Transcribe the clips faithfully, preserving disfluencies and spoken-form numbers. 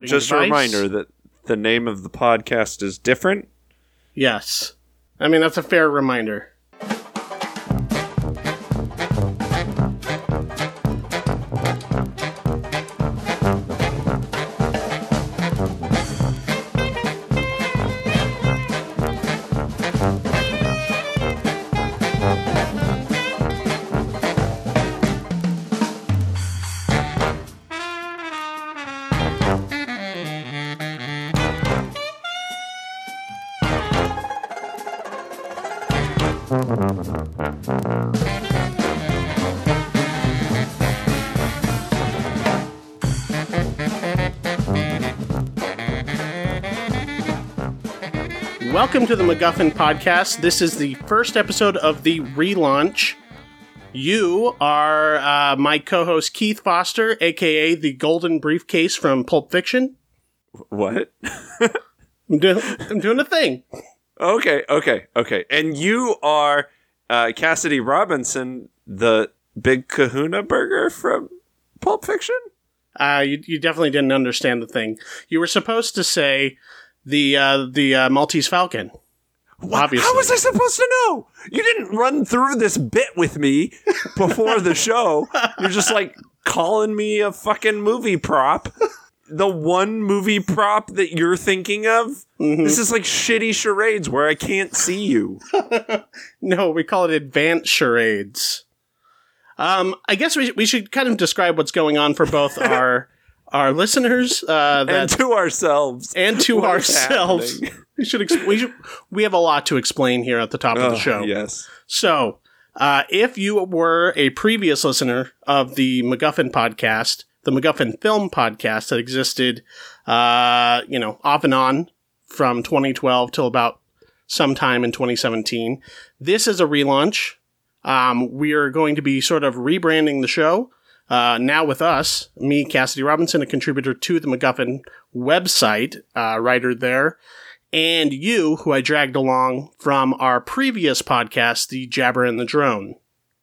Just device. a reminder that the name of the podcast is different. Yes. I mean, that's a fair reminder. Welcome to the MacGuffin Podcast. This is the first episode of the relaunch. You are uh, my co-host Keith Foster, aka the Golden Briefcase from Pulp Fiction. What? I'm, do- I'm doing a thing. Okay, okay, okay. And you are uh, Cassidy Robinson, the Big Kahuna Burger from Pulp Fiction? Uh, you, you definitely didn't understand the thing. You were supposed to say the uh, the uh, Maltese Falcon. What? Obviously. How was I supposed to know? You didn't run through this bit with me before the show. You're just like calling me a fucking movie prop. The one movie prop that you're thinking of? Mm-hmm. This is like shitty charades where I can't see you. No, we call it advanced charades. Um, I guess we we should kind of describe what's going on for both our our listeners uh, that, and to ourselves, and to ourselves. We should, ex- we should we have a lot to explain here at the top oh, of the show. Yes. So, uh, if you were a previous listener of the MacGuffin podcast, the MacGuffin Film podcast that existed, uh, you know, off and on from twenty twelve till about sometime in twenty seventeen, this is a relaunch. Um, we are going to be sort of rebranding the show. Uh, now with us, me, Cassidy Robinson, a contributor to the MacGuffin website, uh, writer there, and you, who I dragged along from our previous podcast, the Jabber and the Drone.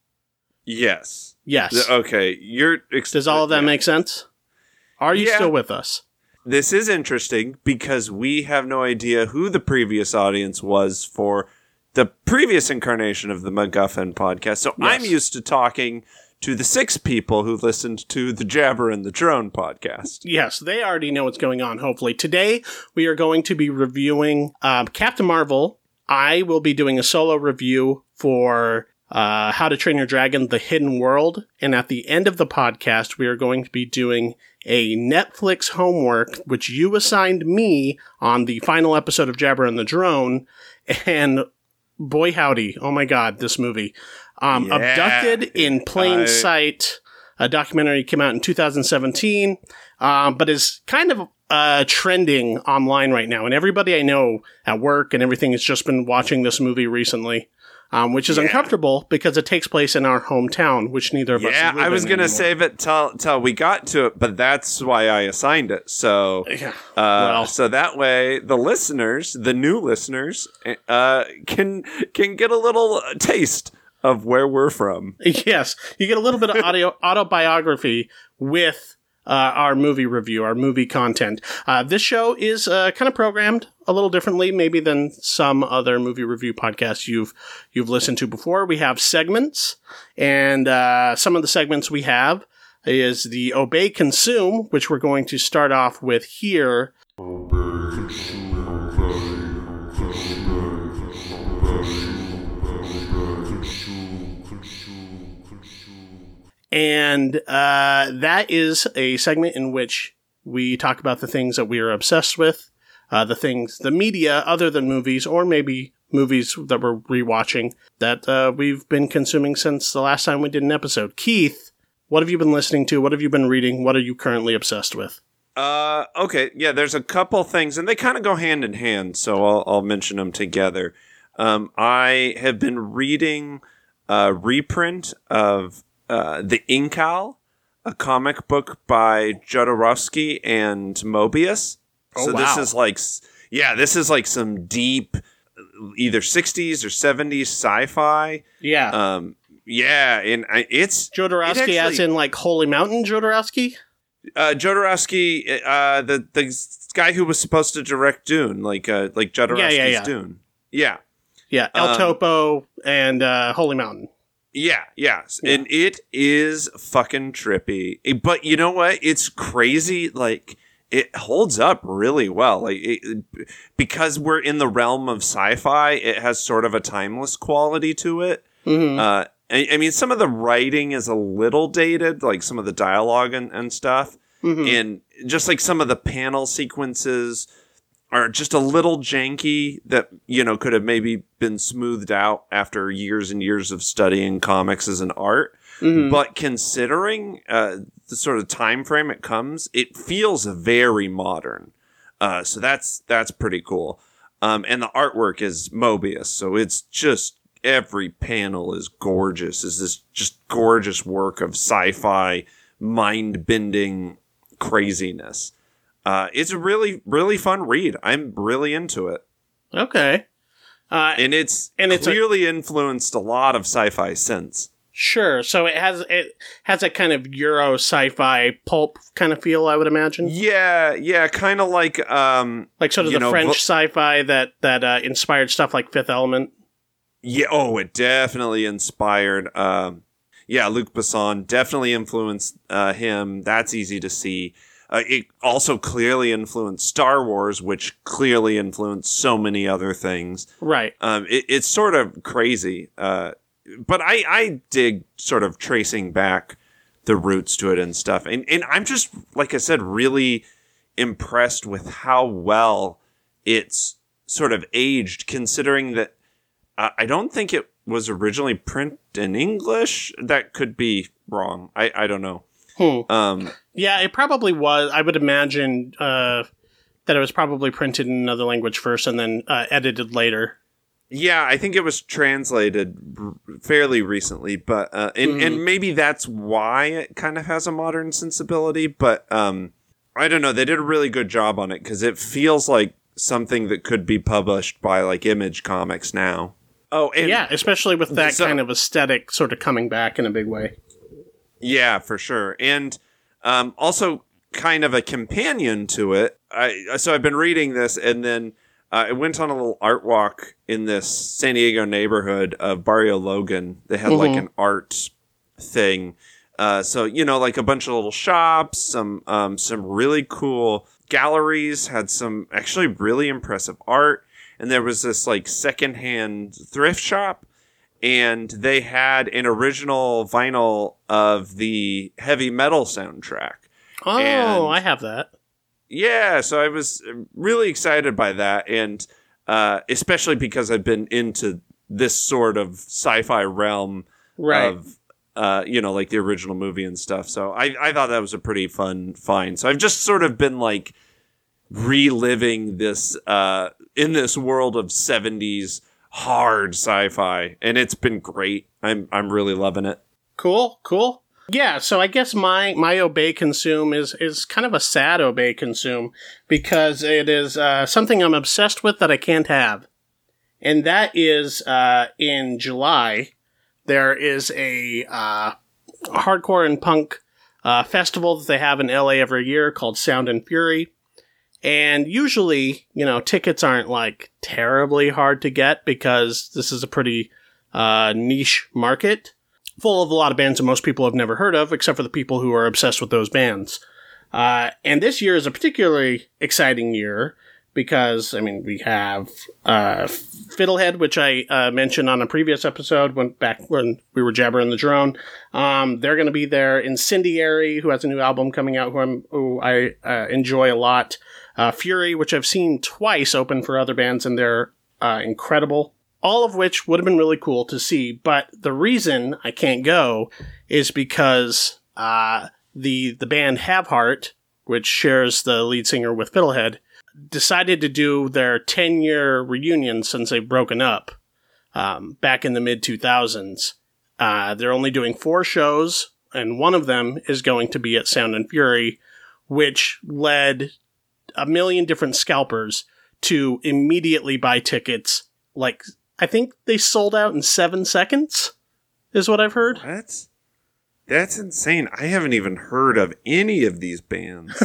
Yes. Yes. Okay. You're. Ex- Does all of that yeah. make sense? Are you yeah. still with us? This is interesting because we have no idea who the previous audience was for the previous incarnation of the MacGuffin podcast. So Yes. I'm used to talking to the six people who listened to the Jabber and the Drone podcast. Yes, they already know what's going on, hopefully. Today, we are going to be reviewing um, Captain Marvel. I will be doing a solo review for uh, How to Train Your Dragon, The Hidden World. And at the end of the podcast, we are going to be doing a Netflix homework, which you assigned me on the final episode of Jabber and the Drone. And boy howdy, oh my god, this movie. Um, Yeah. Abducted in Plain I- Sight, a documentary came out in two thousand seventeen, um, but is kind of uh, trending online right now. And everybody I know at work and everything has just been watching this movie recently, um, which is Yeah. uncomfortable because it takes place in our hometown, which neither of us Yeah, live I was in going to anymore. save it till, till we got to it, but that's why I assigned it. So, Yeah. uh, Well. so that way the listeners, the new listeners, uh, can can get a little taste of where we're from. Yes, you get a little bit of audio autobiography with uh, our movie review, our movie content. Uh, this show is uh, kind of programmed a little differently, maybe than some other movie review podcasts you've you've listened to before. We have segments, and uh, some of the segments we have is the Obey Consume, which we're going to start off with here. And uh, that is a segment in which we talk about the things that we are obsessed with, uh, the things, the media other than movies, or maybe movies that we're rewatching that uh, we've been consuming since the last time we did an episode. Keith, what have you been listening to? What have you been reading? What are you currently obsessed with? Uh, okay, yeah, there's a couple things, and they kind of go hand in hand, so I'll, I'll mention them together. Um, I have been reading a reprint of uh, The Incal, a comic book by Jodorowsky and Mobius. Oh, so wow. this is like, yeah, this is like some deep, either sixties or seventies sci-fi. Yeah. Um, yeah, and I, it's Jodorowsky it actually, as in like Holy Mountain Jodorowsky? Uh, Jodorowsky, uh, the the guy who was supposed to direct Dune, like uh, like Jodorowsky's yeah, yeah, yeah. Dune. Yeah. Yeah, El Um, Topo and uh, Holy Mountain. Yeah, yes. Yeah. And it is fucking trippy. But you know what? It's crazy. Like, it holds up really well. Like, it, because we're in the realm of sci-fi, it has sort of a timeless quality to it. Mm-hmm. Uh, I, I mean, some of the writing is a little dated, like some of the dialogue and, and stuff. Mm-hmm. And just like some of the panel sequences are just a little janky that, you know, could have maybe been smoothed out after years and years of studying comics as an art. Mm-hmm. But considering uh, the sort of time frame it comes, it feels very modern. Uh, so that's that's pretty cool. Um, and the artwork is Mobius, so it's just every panel is gorgeous. Is this just gorgeous work of sci-fi, mind-bending craziness. Uh, it's a really, really fun read. I'm really into it. Okay. Uh, And it's and it's a- clearly influenced a lot of sci-fi since. sure. So it has it has a kind of Euro sci-fi pulp kind of feel, I would imagine. Yeah, yeah, kind of like um, Like sort of you the know, French vo- sci-fi that that uh, inspired stuff like Fifth Element. yeah. Oh, it definitely inspired. Um, yeah, Luc Besson definitely influenced uh, him. That's easy to see. Uh, it also clearly influenced Star Wars, which clearly influenced so many other things. Right. Um, it, it's sort of crazy, uh, but I, I dig sort of tracing back the roots to it and stuff. And, and I'm just, like I said, really impressed with how well it's sort of aged, considering that uh, I don't think it was originally printed in English. That could be wrong. I, I don't know. Hmm. Um, Yeah, it probably was. I would imagine uh, that it was probably printed in another language first and then uh, edited later. Yeah, I think it was translated r- fairly recently, but uh, and Mhm. and maybe that's why it kind of has a modern sensibility. But um, I don't know. They did a really good job on it because it feels like something that could be published by like Image Comics now. Oh, and Yeah, especially with that So- kind of aesthetic sort of coming back in a big way. yeah, for sure, and um, also kind of a companion to it. I so I've been reading this, and then uh, I went on a little art walk in this San Diego neighborhood of Barrio Logan. They had like Mhm. an art thing, uh, so you know, like a bunch of little shops, some um, some really cool galleries, had some actually really impressive art, and there was this like secondhand thrift shop. And they had an original vinyl of the heavy metal soundtrack. Oh, And- I have that. Yeah, so I was really excited by that. And uh, especially because I've been into this sort of sci-fi realm Right. of, uh, you know, like the original movie and stuff. So I, I thought that was a pretty fun find. So I've just sort of been like reliving this uh, in this world of seventies hard sci-fi, and it's been great. I'm I'm really loving it. Cool, cool. Yeah, so I guess my my obey consume is is kind of a sad obey consume because it is uh, something I'm obsessed with that I can't have, and that is uh, in July there is a uh, hardcore and punk uh, festival that they have in L A every year called Sound and Fury. And usually, you know, tickets aren't like terribly hard to get because this is a pretty uh, niche market full of a lot of bands that most people have never heard of, except for the people who are obsessed with those bands. Uh, and this year is a particularly exciting year because, I mean, we have uh, Fiddlehead, which I uh, mentioned on a previous episode when back when we were jabbering the drone. Um, they're going to be there. Incendiary, who has a new album coming out, who, I'm, who I uh, enjoy a lot. Uh, Fury, which I've seen twice open for other bands, and they're uh, incredible. All of which would have been really cool to see, but the reason I can't go is because uh, the the band Have Heart, which shares the lead singer with Fiddlehead, decided to do their ten-year reunion since they've broken up um, back in the mid two thousands. Uh, they're only doing four shows, and one of them is going to be at Sound and Fury, which led a million different scalpers to immediately buy tickets. Like, I think they sold out in seven seconds, is what I've heard. What? That's insane. I haven't even heard of any of these bands.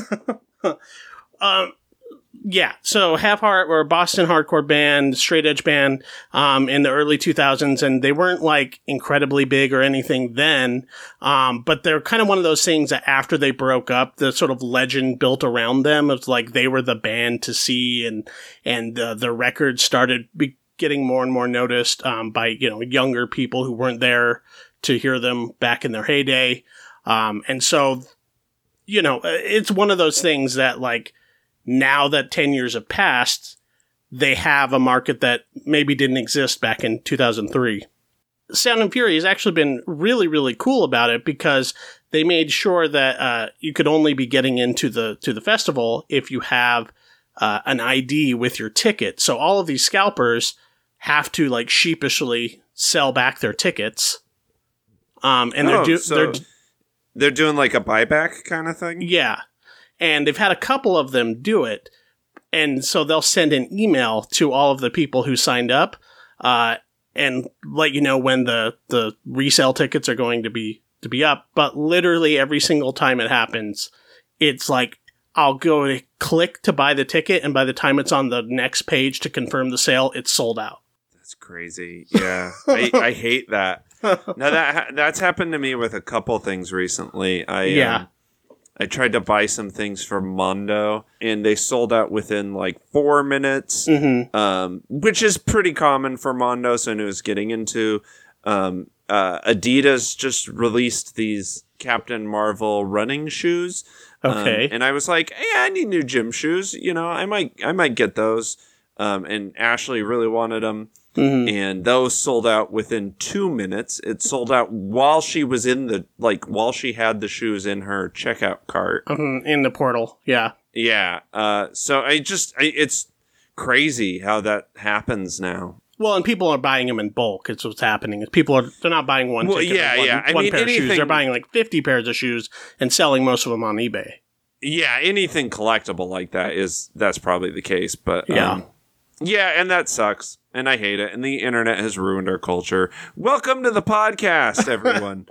um, yeah. So Half Heart were a Boston hardcore band, straight edge band, um, in the early two thousands, and they weren't like incredibly big or anything then. Um, but they're kind of one of those things that after they broke up, the sort of legend built around them of like they were the band to see, and and uh, the records started be- getting more and more noticed um, by you know younger people who weren't there to hear them back in their heyday. Um, and so, you know, it's one of those things that, like, now that ten years have passed, they have a market that maybe didn't exist back in two thousand three. Sound and Fury has actually been really, really cool about it because they made sure that uh, you could only be getting into the to the festival if you have uh, an I D with your ticket. So all of these scalpers have to, like, sheepishly sell back their tickets. Um, and they're, oh, do- so they're they're doing like a buyback kind of thing? Yeah. And they've had a couple of them do it. And so they'll send an email to all of the people who signed up uh, and let you know when the, the resale tickets are going to be to be up. But literally every single time it happens, it's like I'll go to click to buy the ticket, and by the time it's on the next page to confirm the sale, it's sold out. That's crazy. Yeah. I, I hate that. Now that ha- that's happened to me with a couple things recently. I yeah. um, I tried to buy some things from Mondo, and they sold out within like four minutes, mm-hmm. um, which is pretty common for Mondo. So I knew I was getting into. Um, uh, Adidas just released these Captain Marvel running shoes. Okay, um, and I was like, "Hey, I need new gym shoes. You know, I might I might get those." Um, and Ashley really wanted them. Mm-hmm. And those sold out within two minutes. It sold out while she was in the, like, while she had the shoes in her checkout cart. Mm-hmm. In the portal, yeah. Yeah. Uh, so I just, I, it's crazy how that happens now. Well, and people are buying them in bulk. It's what's happening. People are, they're not buying one well, ticket yeah, or one, yeah. I one mean, pair anything, of shoes. They're buying like fifty pairs of shoes and selling most of them on eBay. Yeah, anything collectible like that is, that's probably the case. But, um, yeah. Yeah, and that sucks. And I hate it. And the internet has ruined our culture. Welcome to the podcast, everyone.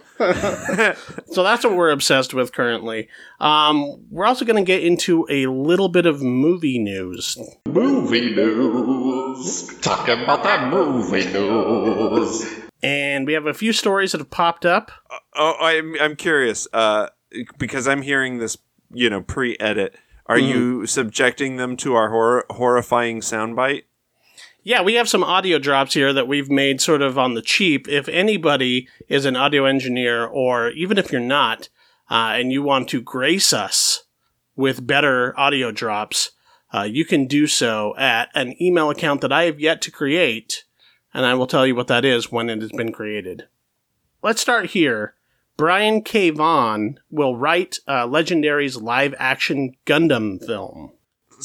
So that's what we're obsessed with currently. Um, we're also going to get into a little bit of movie news. Movie news. Talking about that movie news. And we have a few stories that have popped up. Uh, oh, I'm I'm curious, uh, because I'm hearing this, you know, pre-edit. Are mm. you subjecting them to our hor- horrifying soundbite? Yeah, we have some audio drops here that we've made sort of on the cheap. If anybody is an audio engineer, or even if you're not, uh, and you want to grace us with better audio drops, uh, you can do so at an email account that I have yet to create, and I will tell you what that is when it has been created. Let's start here. Brian K. Vaughan will write uh, Legendary's live-action Gundam film.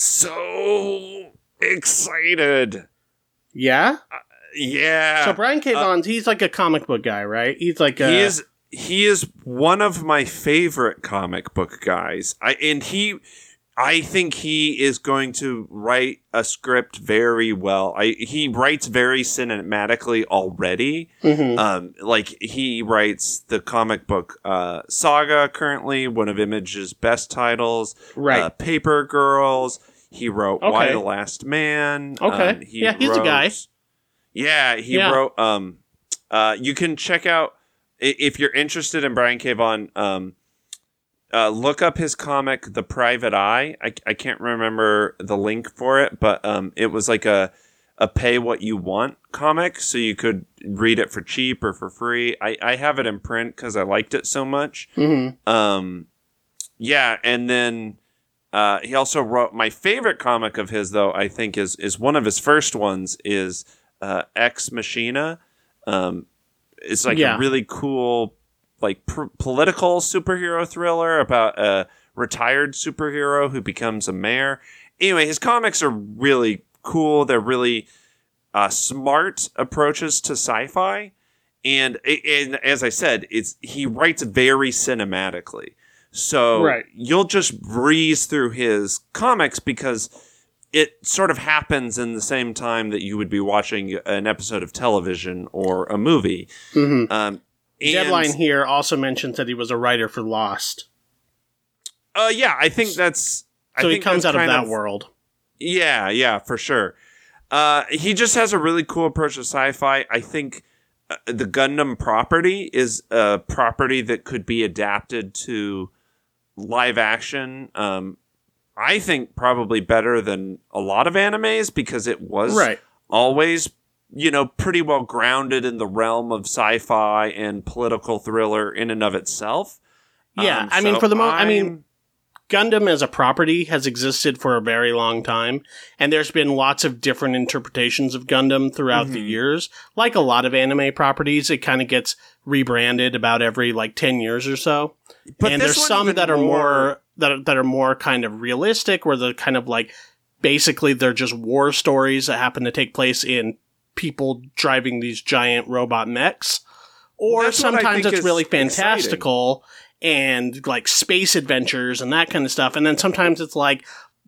So excited. Yeah? Uh, yeah. So Brian K. Vaughan, uh, he's like a comic book guy, right? He's like a... He is, he is one of my favorite comic book guys. I and he... I think he is going to write a script very well. I he writes very cinematically already. Mm-hmm. Um, like he writes the comic book uh, Saga currently, one of Image's best titles. Right. Uh, Paper Girls. He wrote okay. Y the Last Man. Okay. Um, he yeah, he's wrote, a guy. Yeah, he yeah. wrote. Um, uh, you can check out if you're interested in Brian K. Vaughan. Um, Uh, look up his comic, The Private Eye. I, I can't remember the link for it, but um, it was like a a pay what you want comic, so you could read it for cheap or for free. I, I have it in print because I liked it so much. Mm-hmm. Um, yeah, and then uh, he also wrote my favorite comic of his, though I think is is one of his first ones is uh, Ex Machina. Um, it's like yeah. a really cool. like pr- political superhero thriller about a retired superhero who becomes a mayor. Anyway, his comics are really cool. They're really uh, smart approaches to sci-fi. And, and as I said, it's he writes very cinematically. So right. you'll just breeze through his comics because it sort of happens in the same time that you would be watching an episode of television or a movie. Mm-hmm. Um, And, Deadline here also mentions that he was a writer for Lost. Uh, yeah, I think that's... I So think he comes that's out of kind that world. Yeah, yeah, for sure. Uh, he just has a really cool approach to sci-fi. I think uh, the Gundam property is a property that could be adapted to live action. Um, I think probably better than a lot of animes because it was Right. always, you know, pretty well grounded in the realm of sci-fi and political thriller in and of itself. Yeah, Um, I mean, so for the most, I I'm- mean, Gundam as a property has existed for a very long time, and there's been lots of different interpretations of Gundam throughout Mm-hmm. the years. Like a lot of anime properties, it kind of gets rebranded about every like ten years or so. But and this there's one some even that are more- more that are, that are more kind of realistic, where they're kind of like basically they're just war stories that happen to take place in people driving these giant robot mechs. Or That's what I sometimes think it's is really exciting. fantastical and like space adventures and that kind of stuff. And then sometimes it's like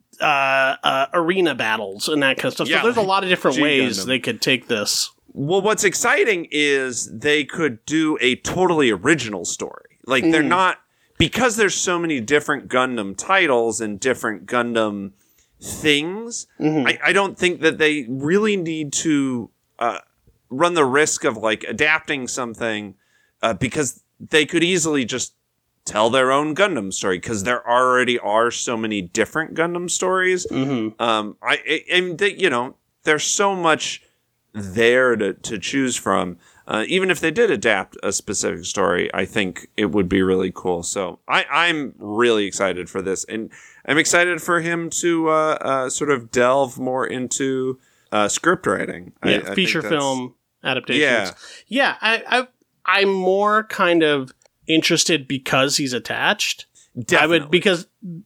uh, uh, arena battles and that kind of stuff. Yeah, so there's a lot of different G ways Gundam. they could take this. Well, what's exciting is they could do a totally original story. Like, they're not... Because there's so many different Gundam titles and different Gundam things, I, I don't think that they really need to uh, run the risk of, like, adapting something uh, because they could easily just tell their own Gundam story because there already are so many different Gundam stories. Mm-hmm. Um, I, I, and they, you know, there's so much there to, to choose from. Uh, even if they did adapt a specific story, I think it would be really cool. So I, I'm really excited for this, and I'm excited for him to uh, uh, sort of delve more into uh, script writing. I- Yeah, I think feature that's- film adaptations. Yeah. Yeah, I, I, I'm more kind of interested because he's attached. Definitely. I would, because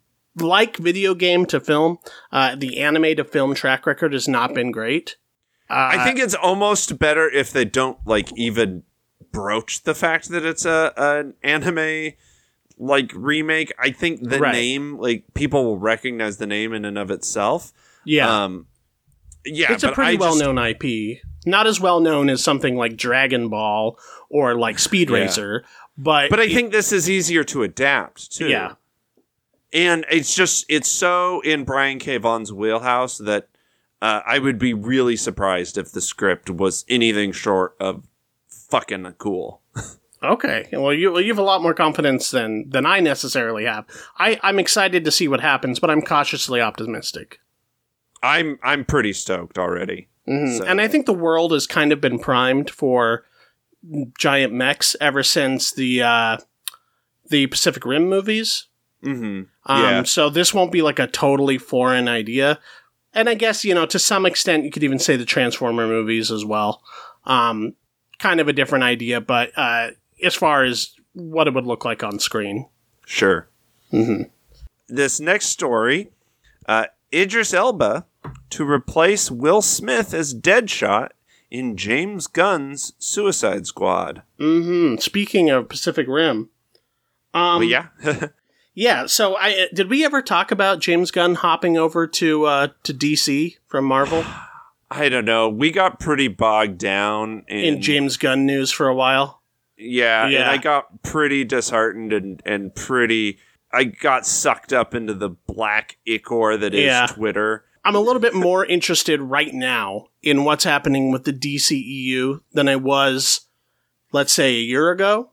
like video game to film, uh, the anime to film track record has not been great. Uh, I think it's almost better if they don't like even broach the fact that it's a an anime like remake. I think the Right. name, like people will recognize the name in and of itself. yeah, Um, yeah, it's a but pretty I just- well-known I P. Not as well-known as something like Dragon Ball or like Speed Yeah. Racer, but But I think this is easier to adapt too. yeah, And it's just, it's so in Brian K. Vaughan's wheelhouse that uh, I would be really surprised if the script was anything short of fucking cool. okay. Well, you well, you have a lot more confidence than than I necessarily have. I I'm excited to see what happens, but I'm cautiously optimistic. I'm I'm pretty stoked already. Mhm. So- And I think the world has kind of been primed for giant mechs ever since the uh, the Pacific Rim movies. Mm-hmm. Um, Yeah. So this won't be like a totally foreign idea. And I guess, you know, to some extent, you could even say the Transformer movies as well. Um, kind of a different idea, but uh, as far as what it would look like on screen. Sure. Mm-hmm. This next story, uh, Idris Elba to replace Will Smith as Deadshot in James Gunn's Suicide Squad. Mm-hmm. Speaking of Pacific Rim. Um, Well, yeah. Yeah, so I did we ever talk about James Gunn hopping over to uh, to D C from Marvel I don't know. We got pretty bogged down in, in James Gunn news for a while? Yeah, and Yeah. I got pretty disheartened and, and pretty... I got sucked up into the black ichor that is Yeah. Twitter. I'm a little bit more interested right now in what's happening with the D C E U than I was, let's say, a year ago,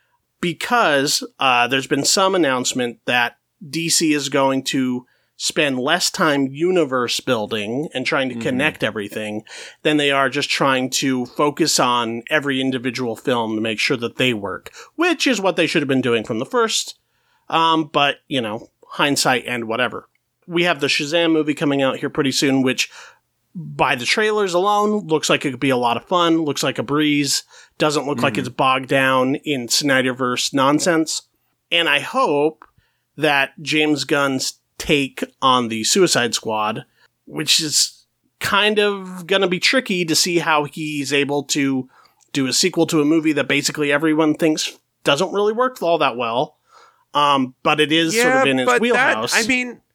because uh, there's been some announcement that D C is going to spend less time universe building and trying to Mhm. connect everything than they are just trying to focus on every individual film to make sure that they work, which is what they should have been doing from the first. Um, but, you know, hindsight and whatever. We have the Shazam movie coming out here pretty soon, which by the trailers alone looks like it could be a lot of fun, looks like a breeze, doesn't look like it's bogged down in Snyderverse nonsense. And I hope that James Gunn's take on the Suicide Squad, which is kind of going to be tricky to see how he's able to do a sequel to a movie that basically everyone thinks doesn't really work all that well. Um, but it is sort of in his but wheelhouse. That, I mean,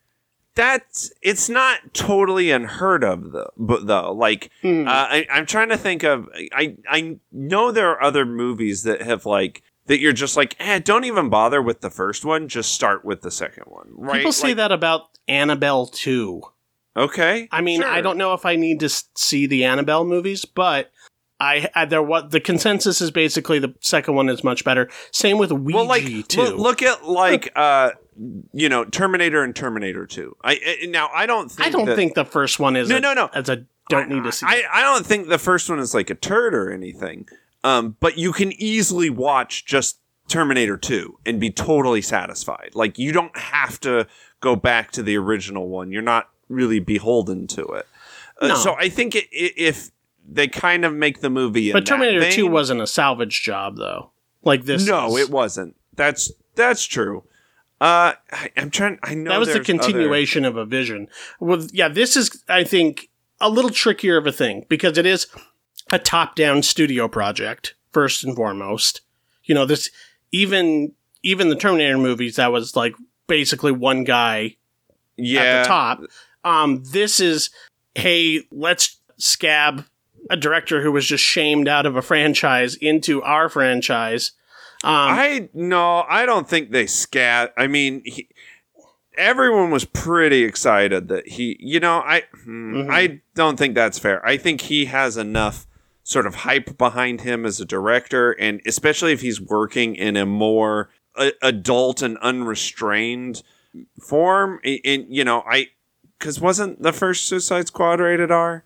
that's it's not totally unheard of though. But though, like Mm. uh, I, I'm trying to think of. I I know there are other movies that have like that. You're just like, eh, don't even bother with the first one. Just start with the second one. Right? People say Like, that about Annabelle too. Okay. I mean, sure. I don't know if I need to s- see the Annabelle movies, but I, I there what the consensus is basically the second one is much better. Same with Ouija Well, like too. look, look at like uh, you know, Terminator and Terminator two. I, I now I don't think I don't that, think the first one is No, a, no, no. as a don't need to see. I, I don't think the first one is like a turd or anything. Um, but you can easily watch just Terminator two and be totally satisfied. Like you don't have to go back to the original one. You're not really beholden to it. Uh, No. So I think it, i if they kind of make the movie, in but that Terminator vein- two wasn't a salvage job though. Like this, No, is. it wasn't. That's that's true. Uh, I, I'm trying. I know That was the there's other- continuation of a vision. Well, yeah, this is, I think, a little trickier of a thing because it is a top-down studio project first and foremost. You know, this even even the Terminator movies, that was like basically one guy yeah. at the top. Um, this is, hey, let's scab a director who was just shamed out of a franchise into our franchise. Um, I no, I don't think they scat. I mean, he, everyone was pretty excited that he. You know, I hmm, Mhm. I don't think that's fair. I think he has enough sort of hype behind him as a director, and especially if he's working in a more uh, adult and unrestrained form. And you know, I because wasn't the first Suicide Squad rated R?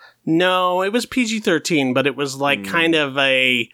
No, it was P G thirteen, but it was Hmm. like kind of a,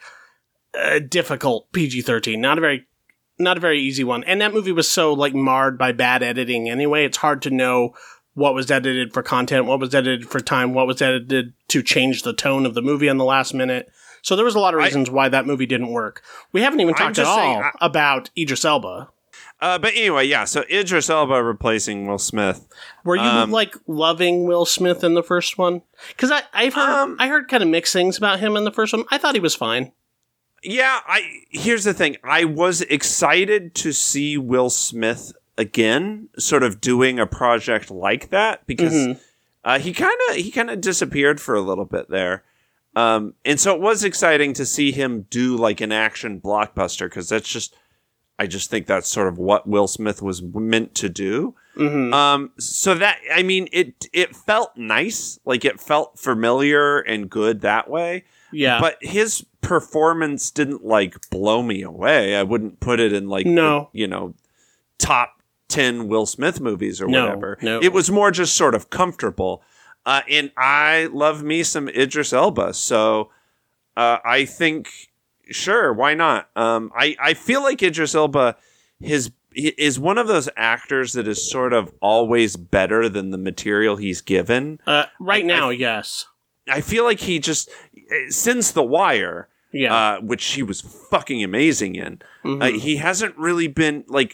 a difficult P G thirteen, not a very, not a very easy one. And that movie was so like marred by bad editing anyway. It's hard to know what was edited for content, what was edited for time, what was edited to change the tone of the movie on the last minute. So there was a lot of I- reasons why that movie didn't work. We haven't even I'm talked at just all saying, I- about Idris Elba. Uh, but anyway, yeah. So Idris Elba replacing Will Smith. Were you Um, like loving Will Smith in the first one? Because I I've heard Um, I heard kind of mixed things about him in the first one. I thought he was fine. Yeah, I here's the thing. I was excited to see Will Smith again, sort of doing a project like that because Mhm. uh, he kind of he kind of disappeared for a little bit there, um, and so it was exciting to see him do like an action blockbuster because that's just I just think that's sort of what Will Smith was meant to do. Mhm. Um, so that I mean, it it felt nice, like it felt familiar and good that way. Yeah, But his performance didn't like blow me away. I wouldn't put it in like No. the, you know, top ten Will Smith movies or No, whatever. no. It was more just sort of comfortable. Uh, and I love me some Idris Elba, so uh, I think sure, why not? Um, I I feel like Idris Elba his is one of those actors that is sort of always better than the material he's given. uh, right I- now, I- yes, I feel like he just since The Wire, yeah. uh, which he was fucking amazing in, Mhm. uh, he hasn't really been like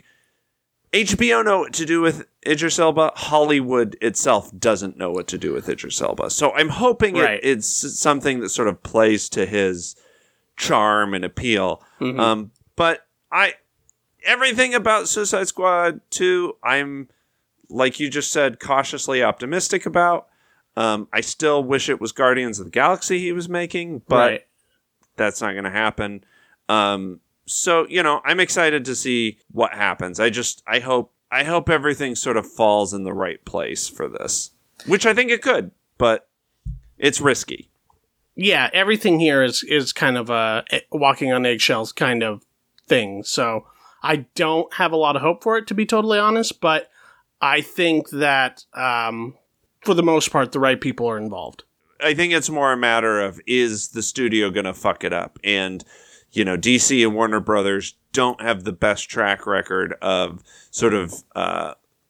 H B O know what to do with Idris Elba. Hollywood itself doesn't know what to do with Idris Elba. So I'm hoping Right. it, it's something that sort of plays to his charm and appeal. Mhm. Um, but I everything about Suicide Squad two, I'm like you just said, cautiously optimistic about. Um, I still wish it was Guardians of the Galaxy he was making, but right. that's not going to happen. Um, so you know, I'm excited to see what happens. I just, I hope, I hope everything sort of falls in the right place for this, which I think it could, but it's risky. Yeah, everything here is is kind of a walking on eggshells kind of thing. So I don't have a lot of hope for it, to be totally honest. But I think that um, for the most part, the right people are involved. I think it's more a matter of is the studio going to fuck it up? And, you know, D C and Warner Brothers don't have the best track record of sort of, uh,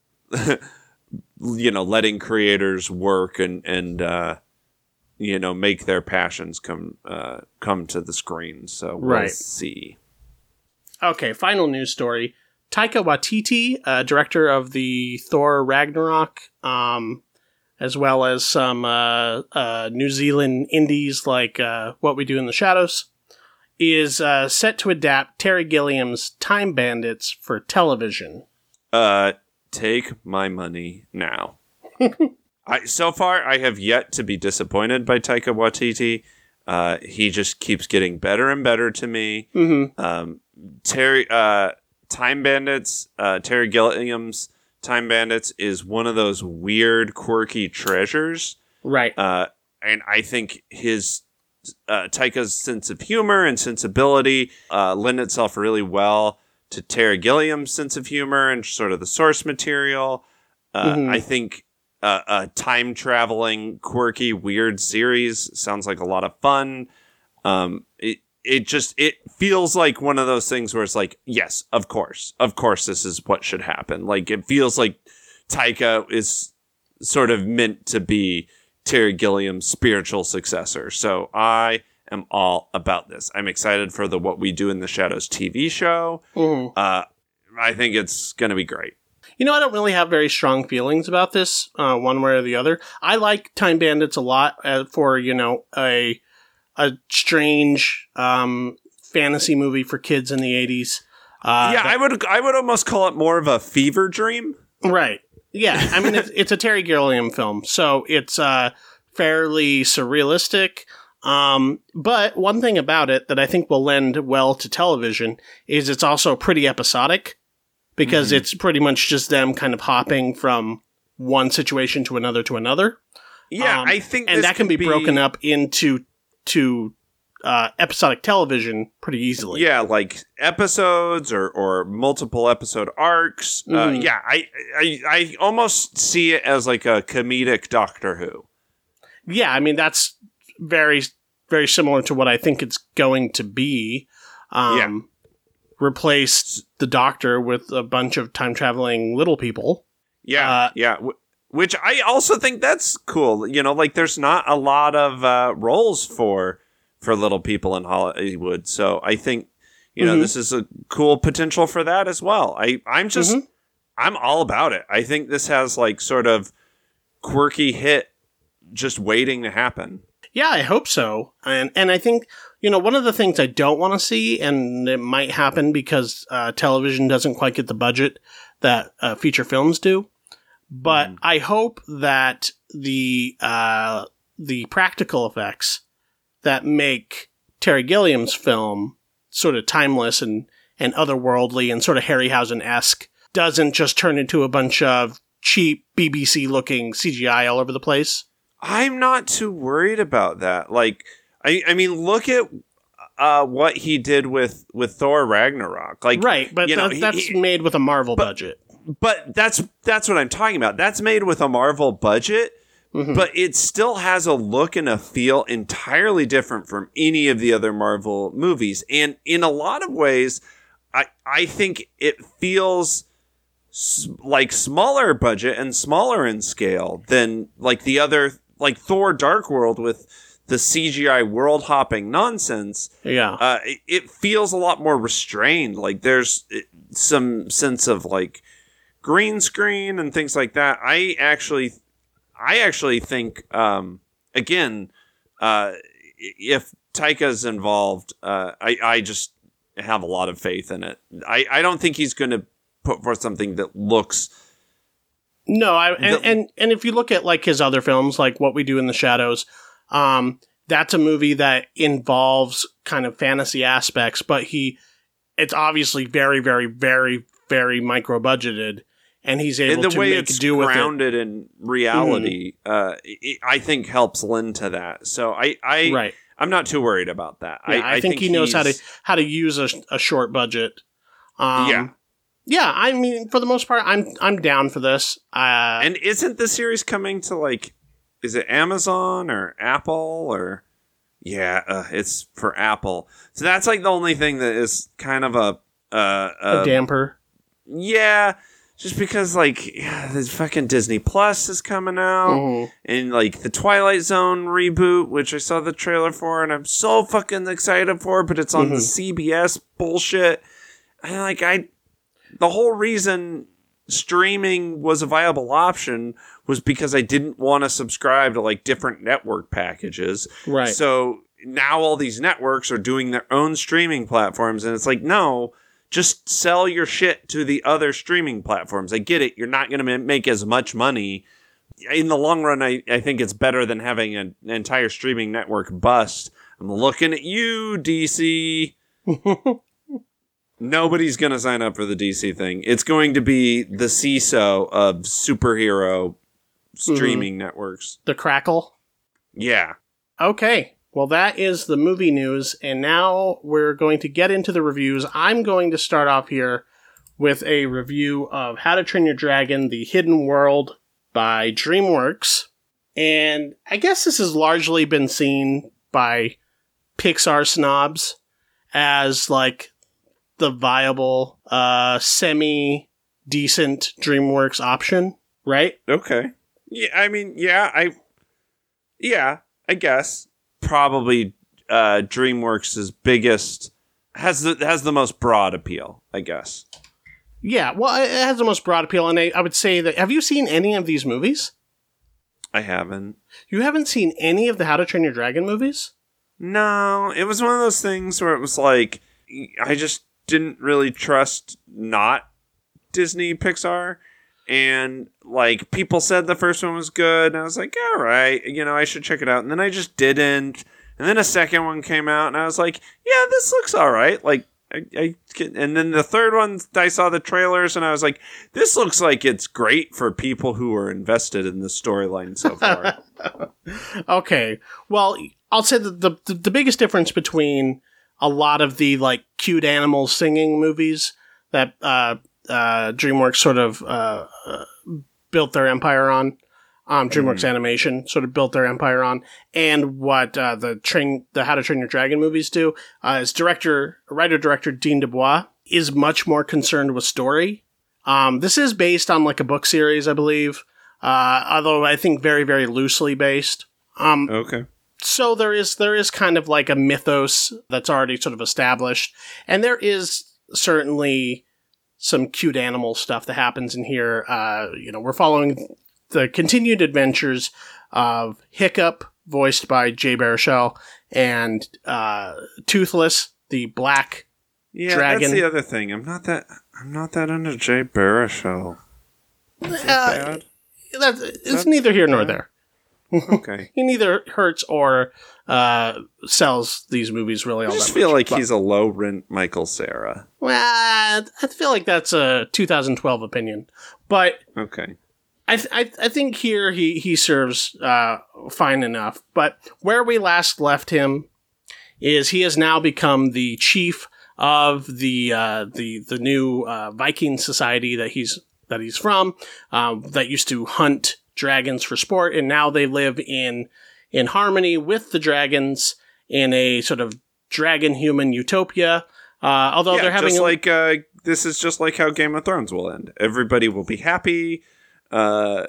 you know, letting creators work and, and, uh, you know, make their passions come, uh, come to the screen. So we'll Right. see. Okay, final news story. Taika Waititi, uh, director of the Thor Ragnarok, um, as well as some uh, uh, New Zealand indies like uh, What We Do in the Shadows, is uh, set to adapt Terry Gilliam's Time Bandits for television. Uh, take my money now. I, so far, I have yet to be disappointed by Taika Waititi. Uh, he just keeps getting better and better to me. Mm-hmm. Um, Terry, uh, Time Bandits, uh, Terry Gilliam's Time Bandits is one of those weird, quirky treasures. Right. Uh, and I think his uh, Taika's sense of humor and sensibility uh, lend itself really well to Terry Gilliam's sense of humor and sort of the source material. Uh, Mm-hmm. I think uh, a time-traveling, quirky, weird series sounds like a lot of fun. Um, it it just it feels like one of those things where it's like, yes, of course, of course, this is what should happen. Like it feels like Taika is sort of meant to be Terry Gilliam's spiritual successor. So I am all about this. I'm excited for the What We Do in the Shadows T V show. Mm-hmm. Uh, I think it's going to be great. You know, I don't really have very strong feelings about this, uh, one way or the other. I like Time Bandits a lot uh, for, you know, a a strange um, fantasy movie for kids in the eighties. Uh, yeah, that- I would I would almost call it more of a fever dream. Right. Yeah. I mean, it's, it's a Terry Gilliam film, so it's uh, fairly surrealistic. Um, but one thing about it that I think will lend well to television is it's also pretty episodic because Mm-hmm. it's pretty much just them kind of hopping from one situation to another to another. Yeah, Um, I think and this that can be, be broken up into to uh, episodic television pretty easily. Yeah, like episodes or, or multiple episode arcs. Uh, Mhm. yeah, I, I I almost see it as like a comedic Doctor Who. Yeah, I mean, that's very, very similar to what I think it's going to be. Um, Yeah. Replace the Doctor with a bunch of time-traveling little people. Yeah, Uh, yeah. W- which I also think that's cool. You know, like there's not a lot of uh, roles for for little people in Hollywood, so I think you know Mhm. this is a cool potential for that as well. I I'm just Mhm. I'm all about it. I think this has like sort of quirky hit just waiting to happen. Yeah, I hope so. And and I think, you know, one of the things I don't want to see, and it might happen because uh, television doesn't quite get the budget that uh, feature films do, but Mm. I hope that the uh, the practical effects that make Terry Gilliam's film sort of timeless and, and otherworldly and sort of Harryhausen-esque doesn't just turn into a bunch of cheap B B C-looking C G I all over the place. I'm not too worried about that. Like, I, I mean, look at uh, what he did with, with Thor Ragnarok. Like, Right, but you know, that- he- that's he- made with a Marvel budget. but that's that's what I'm talking about. That's made with a Marvel budget, Mhm. but it still has a look and a feel entirely different from any of the other Marvel movies. And in a lot of ways, I I think it feels s- like smaller budget and smaller in scale than like the other, like Thor Dark World with the C G I world hopping nonsense. Yeah. Uh, it, it feels a lot more restrained. Like there's uh, some sense of like green screen and things like that. I actually, I actually think, um, again, uh, if Taika's involved, uh, I, I just have a lot of faith in it. I, I don't think he's going to put forth something that looks. No, I and, The- and and if you look at like his other films, like What We Do in the Shadows, um, that's a movie that involves kind of fantasy aspects, but he, it's obviously very, very, very, very micro budgeted, and he's able And the to way make it's do with it. grounded in reality, uh, it, I think helps lend to that. So I, I, Right. I'm not too worried about that. Yeah, I, think, he knows how to he's- how to use a, a short budget. Um, Yeah. yeah. I mean, for the most part, I'm I'm down for this. Uh, And isn't the series coming to like, is it Amazon or Apple or? Yeah, uh, it's for Apple. So that's like the only thing that is kind of a, uh, a uh, damper. yeah, just because like yeah, this fucking Disney Plus is coming out Mhm. and like the Twilight Zone reboot, which I saw the trailer for and I'm so fucking excited for, but it's on the Mhm. C B S bullshit. And like I, the whole reason streaming was a viable option was because I didn't want to subscribe to like different network packages. Right. So now all these networks are doing their own streaming platforms and it's like, no, just sell your shit to the other streaming platforms. I get it. You're not going to make as much money. In the long run, I, I think it's better than having an entire streaming network bust. I'm looking at you, D C. Nobody's going to sign up for the D C thing. It's going to be the C I S O of superhero streaming mm-hmm. networks. The Crackle? Yeah. Okay. Well, that is the movie news, and now we're going to get into the reviews. I'm going to start off here with a review of How to Train Your Dragon: The Hidden World by DreamWorks. And I guess this has largely been seen by Pixar snobs as, like, the viable, uh, semi-decent DreamWorks option, right? Okay. Yeah, I mean, yeah, I... Yeah, I guess. Probably uh, DreamWorks' biggest... Has the has the most broad appeal, I guess. Yeah, well, it has the most broad appeal, and I, I would say that... Have you seen any of these movies? I haven't. You haven't seen any of the How to Train Your Dragon movies? No, it was one of those things where it was like... I just didn't really trust not Disney Pixar. And, like, people said the first one was good, and I was like, all right, you know, I should check it out. And then I just didn't. And then a second one came out, and I was like, yeah, this looks all right. Like, I, I can, and then the third one, I saw the trailers, and I was like, this looks like it's great for people who are invested in the storyline so far. Okay. Well, I'll say that the, the the biggest difference between a lot of the, like, cute animals singing movies that, uh, Uh, DreamWorks sort of uh, uh, built their empire on. Um, DreamWorks mm. Animation sort of built their empire on, and what uh, the train, the How to Train Your Dragon movies do uh, is director, writer director Dean DuBois is much more concerned with story. Um, this is based on like a book series, I believe, uh, although I think very very loosely based. Um, okay. So there is there is kind of like a mythos that's already sort of established, and there is certainly some cute animal stuff that happens in here. Uh, you know, we're following the continued adventures of Hiccup, voiced by Jay Baruchel, and uh, Toothless, the black yeah, dragon. That's the other thing. I'm not that. I'm not that into Jay Baruchel. Is that uh, bad? That's, it's that neither here nor there. Okay. He neither hurts or uh, sells these movies really all that much. I just feel like but, he's a low-rent Michael Cera. Well, I feel like that's a two thousand twelve opinion. But okay. I th- I, th- I think here he, he serves uh, fine enough. But where we last left him is he has now become the chief of the uh, the the new uh, Viking society that he's that he's from, uh, that used to hunt dragons for sport, and now they live in in harmony with the dragons in a sort of dragon human utopia. Uh, although yeah, they're having just a- like uh, this is just like how Game of Thrones will end. Everybody will be happy. Uh,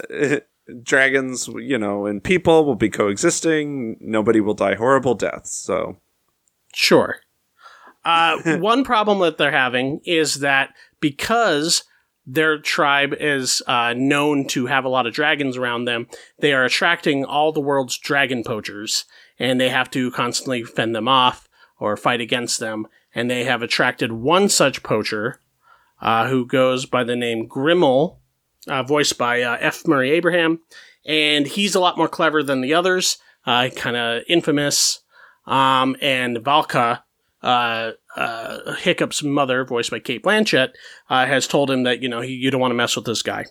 dragons, you know, and people will be coexisting. Nobody will die horrible deaths. So sure. Uh, one problem that they're having is that because their tribe is uh, known to have a lot of dragons around them, they are attracting all the world's dragon poachers, and they have to constantly fend them off or fight against them. And they have attracted one such poacher uh, who goes by the name Grimmel, uh, voiced by uh, F. Murray Abraham. And he's a lot more clever than the others, uh, kind of infamous. Um, and Valka, uh, uh, Hiccup's mother, voiced by Cate Blanchett, uh, has told him that, you know, he, you don't want to mess with this guy.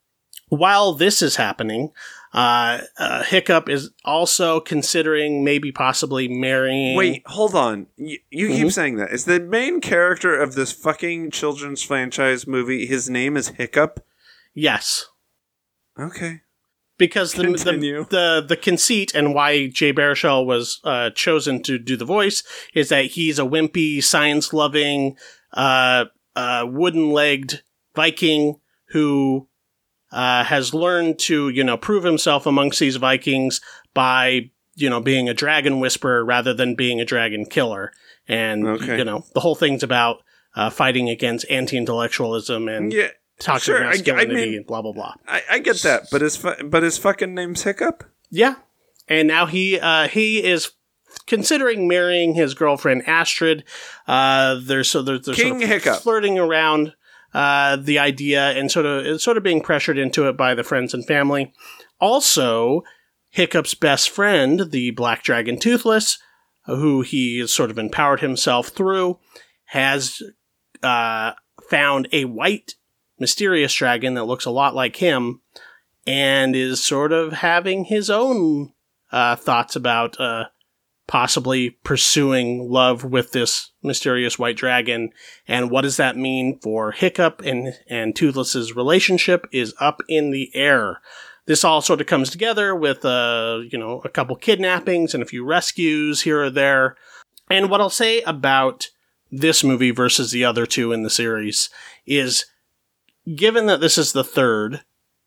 While this is happening, uh, uh, Hiccup is also considering maybe possibly marrying... Wait, hold on. You, you mm-hmm. keep saying that. Is the main character of this fucking children's franchise movie, his name is Hiccup? Yes. Okay. Because the, the the the conceit and why Jay Baruchel was uh, chosen to do the voice is that he's a wimpy, science-loving, uh, uh, wooden-legged Viking who uh, has learned to, you know, prove himself amongst these Vikings by, you know, being a dragon whisperer rather than being a dragon killer. And, okay. you know, the whole thing's about uh, fighting against anti-intellectualism and... Yeah. Toxic sure, masculinity I, I mean, and blah blah blah. I, I get that, but his fu- but his fucking name's Hiccup. Yeah, and now he uh, he is considering marrying his girlfriend Astrid. Uh, they're so they're, they're King sort of Hiccup. flirting around uh, the idea and sort of sort of being pressured into it by the friends and family. Also, Hiccup's best friend, the Black Dragon Toothless, who he has sort of empowered himself through, has uh, found a white mysterious dragon that looks a lot like him and is sort of having his own uh, thoughts about uh, possibly pursuing love with this mysterious white dragon. And what does that mean for Hiccup and, and Toothless's relationship is up in the air. This all sort of comes together with, uh, you know, a couple kidnappings and a few rescues here or there. And what I'll say about this movie versus the other two in the series is, given that this is the third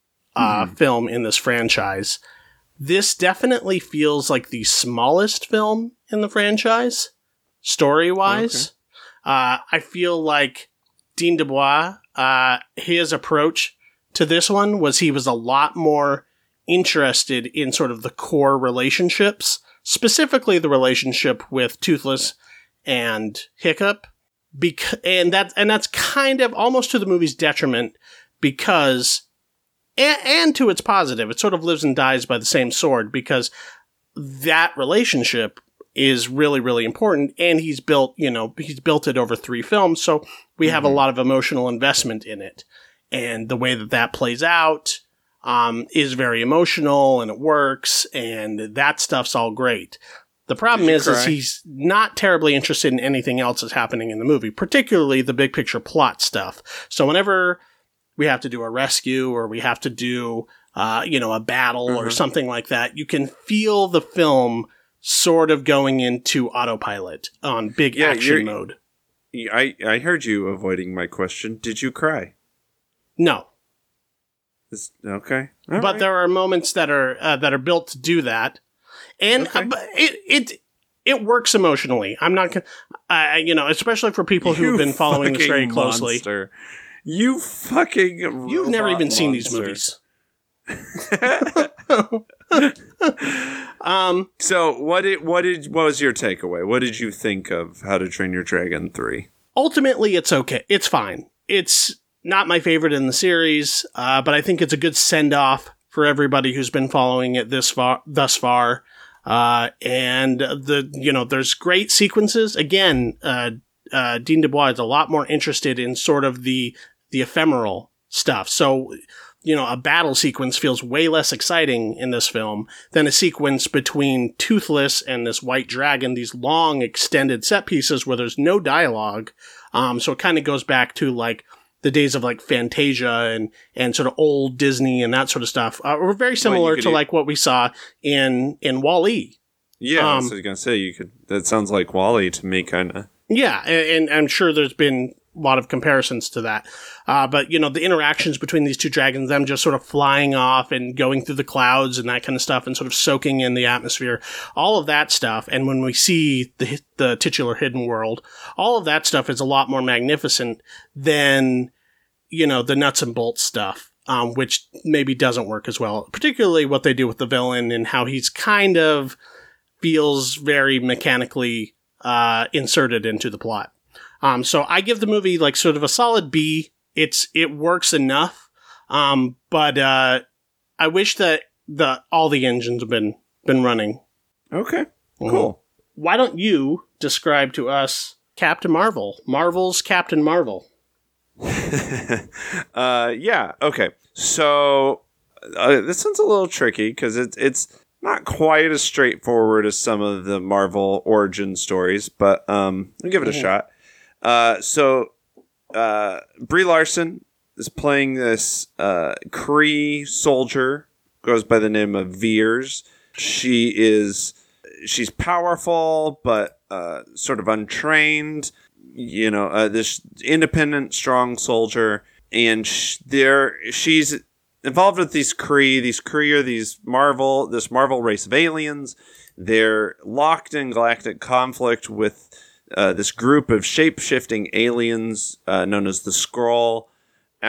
uh, mm. film in this franchise, this definitely feels like the smallest film in the franchise, story-wise. Okay. Uh, I feel like Dean DeBois, uh, his approach to this one was he was a lot more interested in sort of the core relationships, specifically the relationship with Toothless and Hiccup. Bec- and that and that's kind of almost to the movie's detriment because, and, and to its positive, it sort of lives and dies by the same sword because that relationship is really, really important. And he's built, you know, he's built it over three films. So we mm-hmm. have a lot of emotional investment in it. And the way that that plays out um, is very emotional and it works. And that stuff's all great. The problem is, is he's not terribly interested in anything else that's happening in the movie, particularly the big picture plot stuff. So whenever we have to do a rescue or we have to do, uh, you know, a battle mm-hmm. or something like that, you can feel the film sort of going into autopilot on big yeah, action mode. I, I heard you avoiding my question. Did you cry? No. It's, okay. All but right. there are moments that are uh, that are built to do that. And okay. uh, it it it works emotionally. I'm not gonna, uh, you know, especially for people who have been following this very closely. Monster. You fucking You've never even monster. seen these movies. um. So what did what did what was your takeaway? What did you think of How to Train Your Dragon three? Ultimately, it's okay. It's fine. It's not my favorite in the series, uh, but I think it's a good send off for everybody who's been following it this far, thus far. Uh, and the, you know, there's great sequences. Again, uh, uh, Dean DeBois is a lot more interested in sort of the, the ephemeral stuff. So, you know, a battle sequence feels way less exciting in this film than a sequence between Toothless and this white dragon, these long extended set pieces where there's no dialogue. Um, so it kind of goes back to like, the days of like Fantasia and, and sort of old Disney and that sort of stuff uh, were very similar well, to like what we saw in, in WALL-E. Yeah, um, I was going to say, you could, that sounds like WALL-E to me, kind of. Yeah. And, and I'm sure there's been a lot of comparisons to that. Uh, but you know, the interactions between these two dragons, them just sort of flying off and going through the clouds and that kind of stuff and sort of soaking in the atmosphere, all of that stuff. And when we see the, the titular hidden world, all of that stuff is a lot more magnificent than, you know, the nuts and bolts stuff, um, which maybe doesn't work as well, particularly what they do with the villain and how he's kind of feels very mechanically, uh, inserted into the plot. Um, so I give the movie like sort of a solid B. It's, it works enough. Um, but, uh, I wish that the, all the engines have been, been running. Okay. Cool. Mm-hmm. Why don't you describe to us Captain Marvel, Marvel's Captain Marvel? uh, yeah. Okay. So, uh, this one's a little tricky because it's, it's not quite as straightforward as some of the Marvel origin stories, but, um, I'll give it a mm-hmm. shot. Uh, so, uh, Brie Larson is playing this, uh, Kree soldier, goes by the name of Veers. She is, she's powerful, but, uh, sort of untrained, you know, uh, this independent, strong soldier. And sh- there, she's involved with these Kree. These Kree are these Marvel, this Marvel race of aliens. They're locked in galactic conflict with, Uh, this group of shape-shifting aliens uh, known as the Skrull.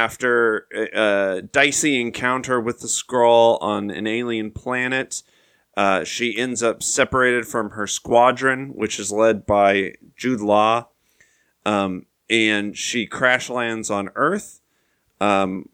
After a, a dicey encounter with the Skrull on an alien planet, uh, she ends up separated from her squadron, which is led by Jude Law, um, and she crash lands on Earth, um,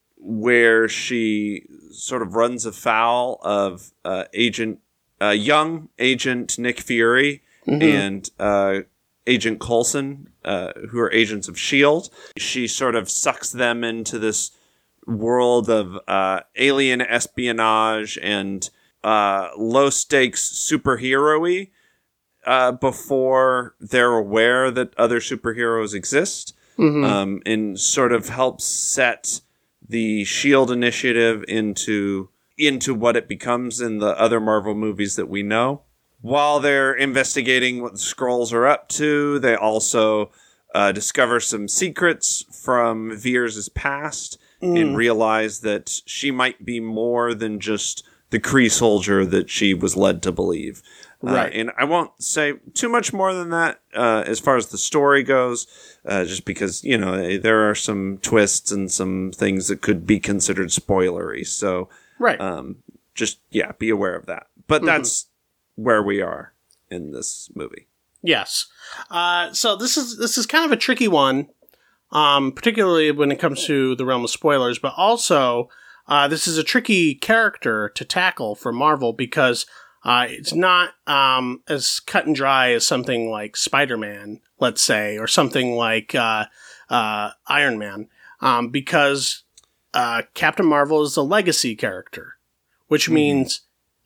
where she sort of runs afoul of uh, Agent, uh, young Agent Nick Fury mm-hmm. and uh, Agent Coulson, uh, who are agents of S H I E L D. She sort of sucks them into this world of uh, alien espionage and uh, low-stakes superhero-y uh, before they're aware that other superheroes exist, mm-hmm. um, and sort of helps set the S H I E L D initiative into into what it becomes in the other Marvel movies that we know. While they're investigating what the Skrulls are up to, they also uh, discover some secrets from Veers' past mm. and realize that she might be more than just the Kree soldier that she was led to believe. Right. Uh, and I won't say too much more than that uh, as far as the story goes, uh, just because, you know, there are some twists and some things that could be considered spoilery. So, right. um, just, yeah, be aware of that. But mm-hmm. that's where we are in this movie. Yes. Uh, so this is this is kind of a tricky one, um, particularly when it comes to the realm of spoilers, but also uh, this is a tricky character to tackle for Marvel because uh, it's not um, as cut and dry as something like Spider-Man, let's say, or something like uh, uh, Iron Man, um, because uh, Captain Marvel is a legacy character, which mm-hmm. means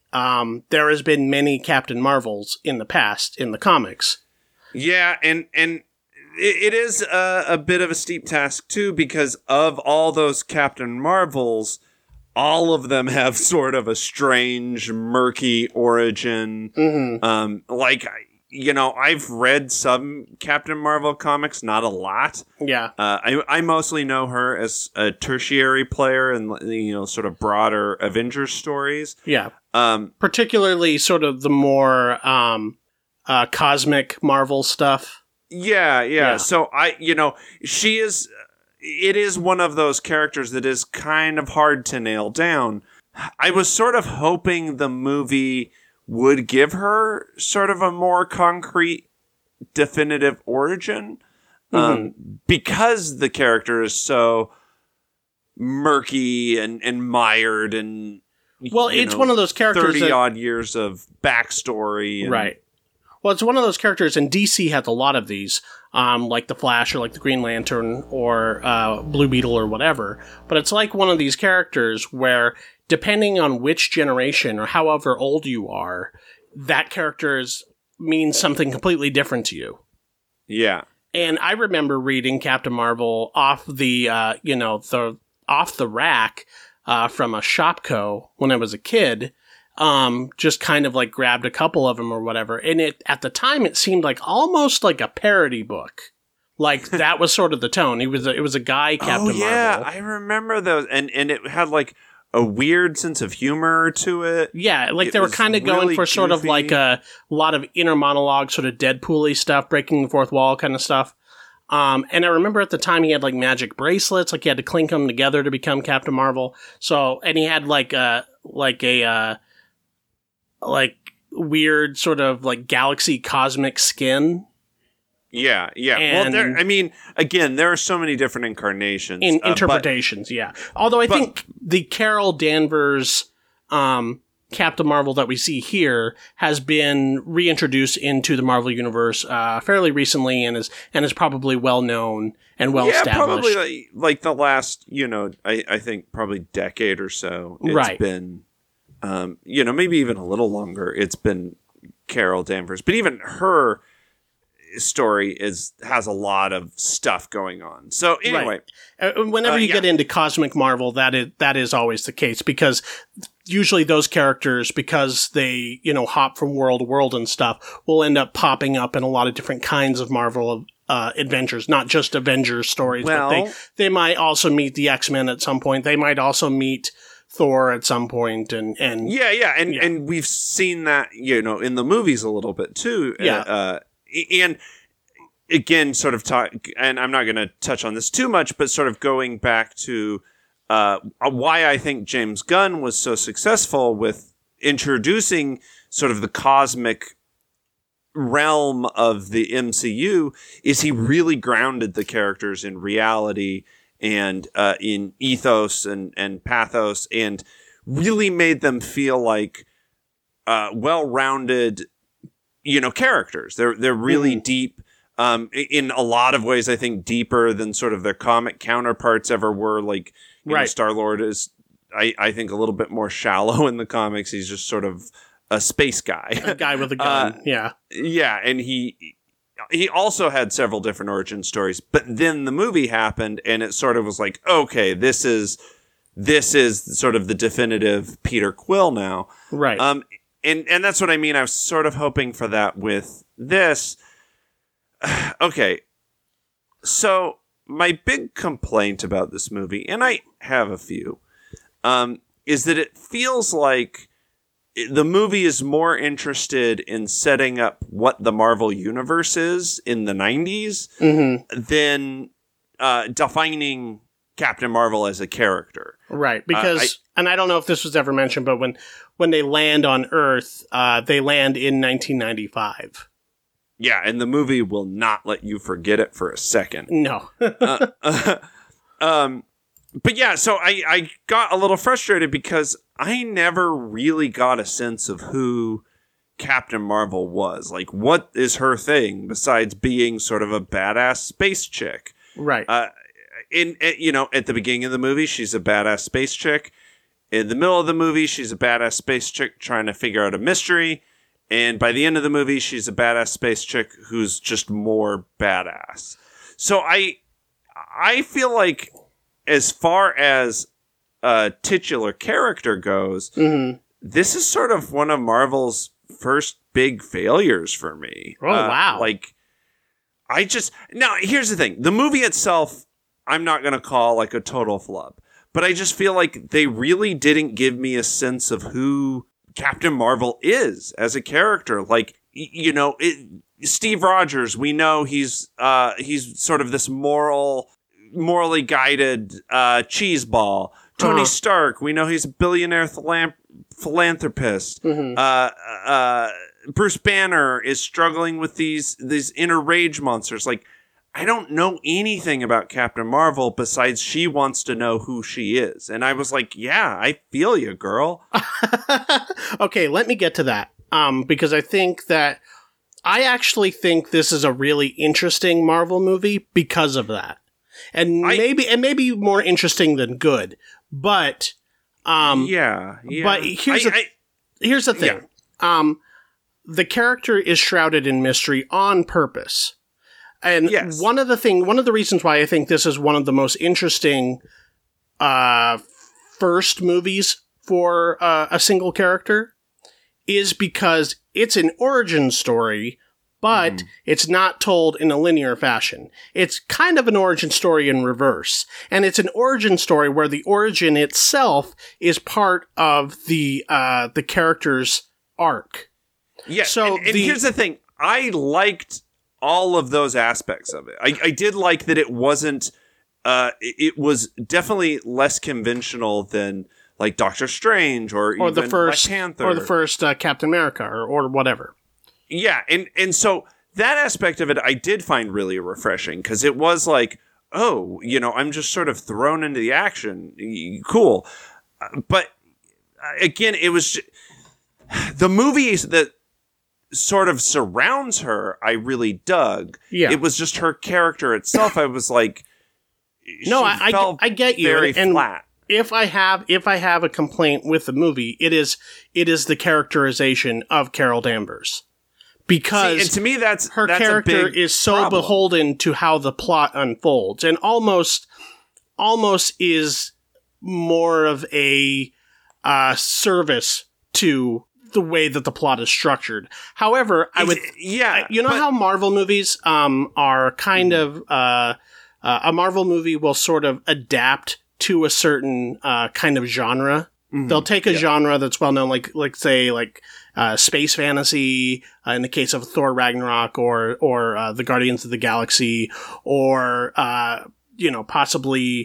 Um, there has been many Captain Marvels in the past in the comics. Yeah, and and it, it is a, a bit of a steep task too, because of all those Captain Marvels, all of them have sort of a strange, murky origin. Mm-hmm. Um, like, you know, I've read some Captain Marvel comics, not a lot. Yeah. Uh, I I mostly know her as a tertiary player in, you know, sort of broader Avengers stories. Yeah. Um, particularly sort of the more um, uh, cosmic Marvel stuff. Yeah, yeah, yeah. So I, you know, she is, it is one of those characters that is kind of hard to nail down. I was sort of hoping the movie would give her sort of a more concrete, definitive origin, mm-hmm. um, because the character is so murky and, and mired and, well, it's know, one of those characters thirty that, odd years of backstory. And, right. Well, it's one of those characters, and D C has a lot of these, um, like the Flash or like the Green Lantern or uh, Blue Beetle or whatever. But it's like one of these characters where, depending on which generation or however old you are, that character is, means something completely different to you. Yeah. And I remember reading Captain Marvel off the, uh, you know, the off the rack. Uh, from a Shopko when I was a kid, um, just kind of like grabbed a couple of them or whatever. And it at the time it seemed like almost like a parody book. Like that was sort of the tone. It was a, it was a guy Captain oh, yeah, Marvel. I remember those, and and it had like a weird sense of humor to it. Yeah, like it they were kind of going really for goofy. Sort of like a lot of inner monologue, sort of Deadpool-y stuff, breaking the fourth wall kind of stuff. Um, and I remember at the time he had like magic bracelets, like he had to clink them together to become Captain Marvel. So, and he had like a, like a, uh, like weird sort of like galaxy cosmic skin. Yeah, yeah. And well, there, I mean, again, there are so many different incarnations. In, uh, interpretations, but, yeah. Although I but, think the Carol Danvers, um, Captain Marvel that we see here has been reintroduced into the Marvel Universe uh, fairly recently and is and is probably well known and well yeah, established. Probably like, like the last, you know, I, I think probably decade or so. It's right. been, um, you know, maybe even a little longer. It's been Carol Danvers, but even her story is has a lot of stuff going on. So anyway, right. uh, whenever uh, you yeah. get into cosmic Marvel, that is that is always the case because usually those characters, because they you know hop from world to world and stuff, will end up popping up in a lot of different kinds of Marvel uh, adventures, not just Avengers stories. Well, but they they might also meet the X-Men at some point. They might also meet Thor at some point, and and yeah, yeah, and yeah. and we've seen that you know in the movies a little bit too. Yeah. Uh, And again, sort of talk, and I'm not going to touch on this too much, but sort of going back to uh, why I think James Gunn was so successful with introducing sort of the cosmic realm of the M C U is he really grounded the characters in reality and uh, in ethos and, and pathos, and really made them feel like uh, well-rounded, you know, characters. They're they're really mm. deep. Um, in a lot of ways, I think deeper than sort of their comic counterparts ever were. Like, you right. know, Star-Lord is, I, I think, a little bit more shallow in the comics. He's just sort of a space guy. A guy with a gun, uh, yeah. Yeah, and he he also had several different origin stories. But then the movie happened, and it sort of was like, okay, this is this is sort of the definitive Peter Quill now. Right. Um, and, and that's what I mean. I was sort of hoping for that with this. Okay, so my big complaint about this movie, and I have a few, um, is that it feels like the movie is more interested in setting up what the Marvel Universe is in the nineties mm-hmm. than uh, defining Captain Marvel as a character. Right, because, uh, I, and I don't know if this was ever mentioned, but when, when they land on Earth, uh, they land in nineteen ninety-five. Yeah, and the movie will not let you forget it for a second. No. uh, uh, um, but yeah, so I, I got a little frustrated because I never really got a sense of who Captain Marvel was. Like, what is her thing besides being sort of a badass space chick? Right. Uh, in, in you know, at the beginning of the movie, she's a badass space chick. In the middle of the movie, she's a badass space chick trying to figure out a mystery. And by the end of the movie, she's a badass space chick who's just more badass. So I I feel like as far as a titular character goes, mm-hmm. this is sort of one of Marvel's first big failures for me. Oh, uh, wow. Like, I just... Now, here's the thing. The movie itself, I'm not going to call like a total flub. But I just feel like they really didn't give me a sense of who Captain Marvel is as a character. Like, you know, it, Steve Rogers, we know he's uh, he's sort of this moral, morally guided uh, cheeseball. Tony uh-huh. Stark, we know he's a billionaire philan- philanthropist. Mm-hmm. Uh, uh, Bruce Banner is struggling with these these inner rage monsters. Like, I don't know anything about Captain Marvel besides she wants to know who she is. And I was like, yeah, I feel you, girl. Okay, let me get to that. Um, because I think that I actually think this is a really interesting Marvel movie because of that. And I, maybe and maybe more interesting than good. But um Yeah, yeah. But here's I, the I, here's the thing. Yeah. Um the character is shrouded in mystery on purpose. And yes. one of the thing, one of the reasons why I think this is one of the most interesting uh, first movies for uh, a single character is because it's an origin story, but mm. it's not told in a linear fashion. It's kind of an origin story in reverse. And it's an origin story where the origin itself is part of the uh, the character's arc. Yeah, so and, and the, here's the thing. I liked all of those aspects of it. I, I did like that it wasn't, uh, it was definitely less conventional than like Doctor Strange or, or even the first, Black Panther. Or the first uh, Captain America or, or whatever. Yeah. And, and so that aspect of it, I did find really refreshing because it was like, oh, you know, I'm just sort of thrown into the action. Cool. But again, it was just, the movies that sort of surrounds her, I really dug. Yeah. It was just her character itself. I was like, no, I, I, I get you. Very and flat. If I have, if I have a complaint with the movie, it is, it is the characterization of Carol Danvers, because See, and to me, that's her that's character a big is so problem. beholden to how the plot unfolds, and almost, almost is more of a uh, service to the way that the plot is structured. However, I would, yeah, you know but, how Marvel movies um, are kind mm. of, uh, uh, a Marvel movie will sort of adapt to a certain uh, kind of genre. Mm-hmm. They'll take a yeah. genre that's well known, like, like say, like uh, space fantasy, uh, in the case of Thor Ragnarok, or or uh, the Guardians of the Galaxy, or uh, you know, possibly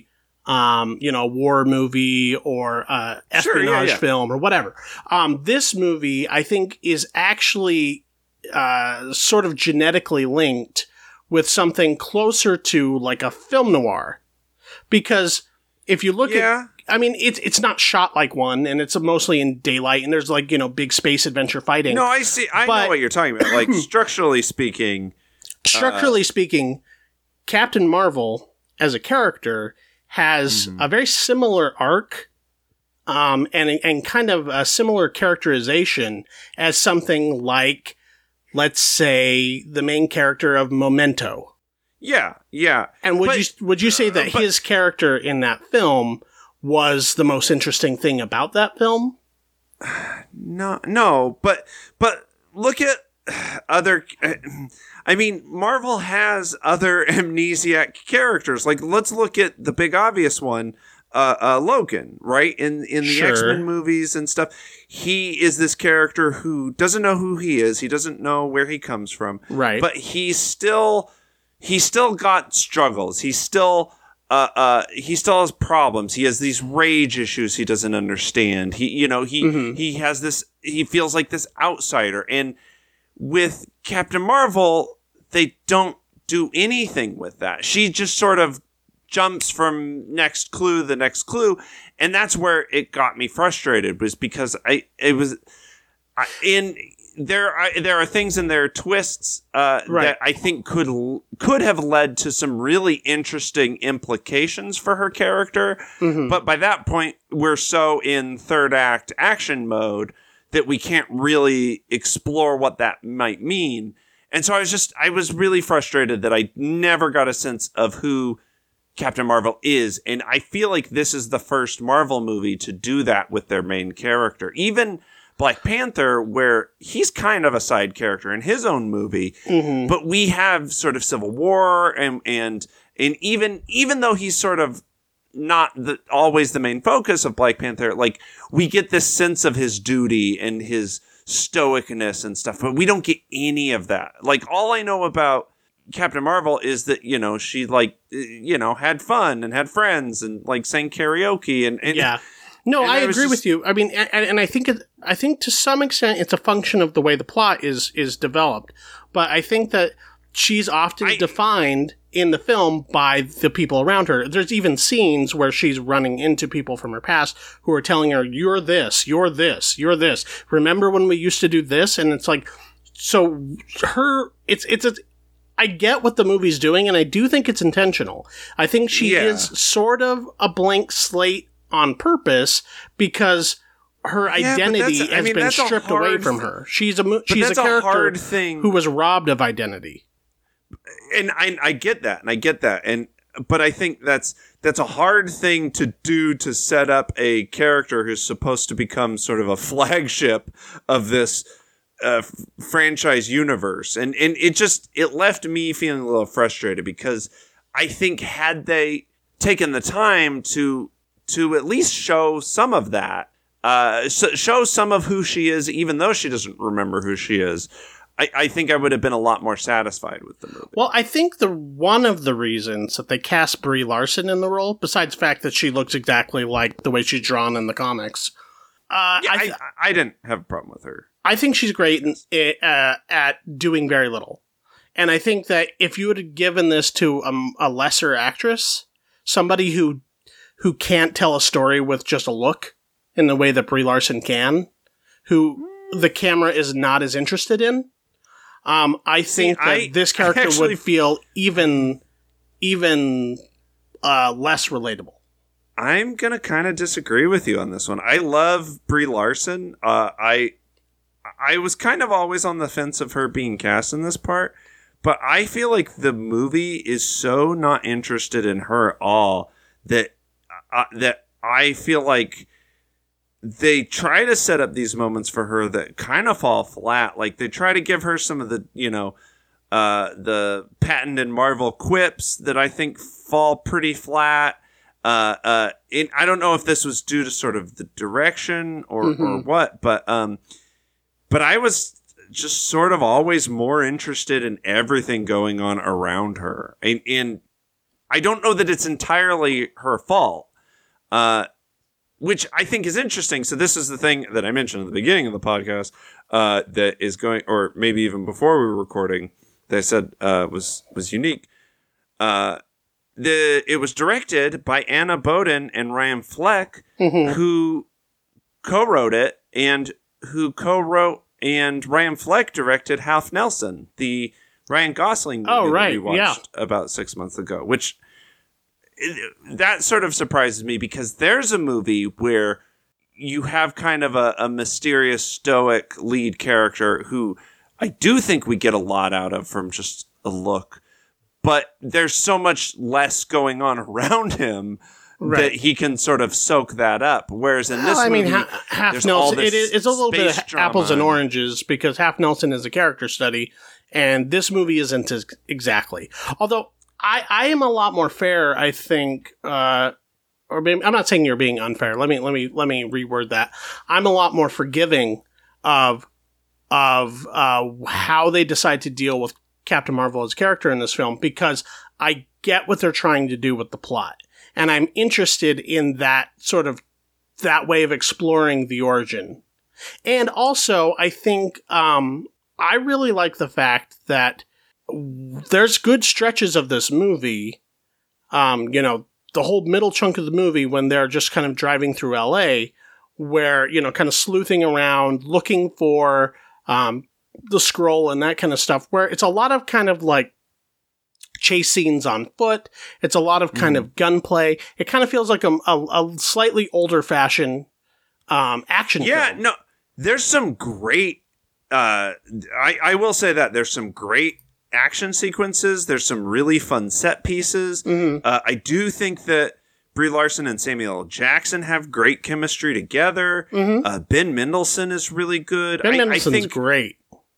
um, you know, war movie or uh, espionage Sure, yeah, yeah. film or whatever. Um, this movie, I think, is actually uh, sort of genetically linked with something closer to like a film noir. Because if you look Yeah. at, I mean, it's it's not shot like one, and it's mostly in daylight, and there's like, you know, big space adventure fighting. No, I see. I But- know what you're talking about. Like, structurally speaking, Structurally speaking, Captain Marvel as a character has Mm-hmm. a very similar arc, um, and and kind of a similar characterization as something like, let's say, the main character of Memento. yeah, yeah. And would But- you would you say that but- his character in that film was the most interesting thing about that film? No, no, but but look at other. I mean, Marvel has other amnesiac characters. Like, let's look at the big obvious one, uh, uh, Logan. Right in in the Sure. X-Men movies and stuff, he is this character who doesn't know who he is. He doesn't know where he comes from. Right. But he's still he's still got struggles. He's still. Uh, uh, he still has problems. He has these rage issues he doesn't understand. He, you know, he Mm-hmm. he has this. He feels like this outsider. And with Captain Marvel, they don't do anything with that. She just sort of jumps from next clue to the next clue, and that's where it got me frustrated. Was because I it was I, in there. I, there are things in there, twists uh, Right. that I think could could have led to some really interesting implications for her character. Mm-hmm. But by that point, we're so in third act action mode that we can't really explore what that might mean. And so I was just I was really frustrated that I never got a sense of who Captain Marvel is. And I feel like this is the first Marvel movie to do that with their main character. Even Black Panther, where he's kind of a side character in his own movie, Mm-hmm. but we have sort of Civil War and and and even even though he's sort of not the, always the main focus of Black Panther, like we get this sense of his duty and his stoicness and stuff, but we don't get any of that. Like, all I know about Captain Marvel is that, you know, she like, you know, had fun and had friends and like sang karaoke and, and Yeah. No, And I I was agree just- with you. I mean, and, and I think it, I think to some extent it's a function of the way the plot is is developed. But I think that she's often I- defined in the film by the people around her. There's even scenes where she's running into people from her past who are telling her, "You're this, you're this, you're this. Remember when we used to do this?" And it's like, so her, it's it's a. I get what the movie's doing, and I do think it's intentional. I think she Yeah. is sort of a blank slate on purpose because her Yeah, but identity that's- I has mean, been that's a stripped away hard from th- her. She's a mo- But she's a that's a character hard thing. who was robbed of identity. and I, I get that, and I get that, and but I think that's that's a hard thing to do to set up a character who's supposed to become sort of a flagship of this uh, f- franchise universe, and and it just it left me feeling a little frustrated because I think had they taken the time to to at least show some of that, uh, so, show some of who she is, even though she doesn't remember who she is. I, I think I would have been a lot more satisfied with the movie. Well, I think the one of the reasons that they cast Brie Larson in the role, besides the fact that she looks exactly like the way she's drawn in the comics, uh, Yeah, I, I, th- I didn't have a problem with her. I think she's great in, uh, at doing very little. And I think that if you would have given this to a, a lesser actress, somebody who who can't tell a story with just a look in the way that Brie Larson can, who the camera is not as interested in, um, I think that I- this character I actually- would feel even even uh, less relatable. I'm gonna kind of disagree with you on this one. I love Brie Larson. Uh, I I was kind of always on the fence of her being cast in this part, but I feel like the movie is so not interested in her at all that uh, that I feel like they try to set up these moments for her that kind of fall flat. Like they try to give her some of the, you know, uh, the Patton and Marvel quips that I think fall pretty flat. Uh, uh, it, I don't know if this was due to sort of the direction or, Mm-hmm. or what, but um, but I was just sort of always more interested in everything going on around her, and, and I don't know that it's entirely her fault, uh, which I think is interesting. So this is the thing that I mentioned at the beginning of the podcast uh, that is going, or maybe even before we were recording, that I said uh, was was unique. Uh, the it was directed by Anna Boden and Ryan Fleck, Mm-hmm. who co-wrote it and who co-wrote and Ryan Fleck directed Half Nelson, the Ryan Gosling movie Oh, right, that we watched yeah. about six months ago, which it, that sort of surprises me because there's a movie where you have kind of a, a mysterious stoic lead character who I do think we get a lot out of from just a look, but there's so much less going on around him Right. that he can sort of soak that up. Whereas in this Well, I mean, movie, ha- Half there's all Nelson, this it is, it's a little bit space of drama apples and and- oranges because Half Nelson is a character study, and this movie isn't as, exactly. Although I, I am a lot more fair, I think. Uh, or maybe, I'm not saying you're being unfair. Let me let me let me reword that. I'm a lot more forgiving of of uh, how they decide to deal with Captain Marvel as a character in this film because I get what they're trying to do with the plot. And I'm interested in that sort of, that way of exploring the origin. And also, I think, um, I really like the fact that there's good stretches of this movie, um, you know, the whole middle chunk of the movie when they're just kind of driving through L A, where, you know, kind of sleuthing around, looking for, um, the scroll and that kind of stuff, where it's a lot of kind of like, chase scenes on foot. It's a lot of kind mm. of gunplay. It kind of feels like a, a, a slightly older fashioned um, action yeah, film. no, there's some great, uh, I, I will say that there's some great action sequences. There's some really fun set pieces. Mm-hmm. Uh, I do think that Brie Larson and Samuel L. Jackson have great chemistry together. Mm-hmm. Uh, Ben Mendelsohn is really good. Ben I, Mendelsohn's I think, great.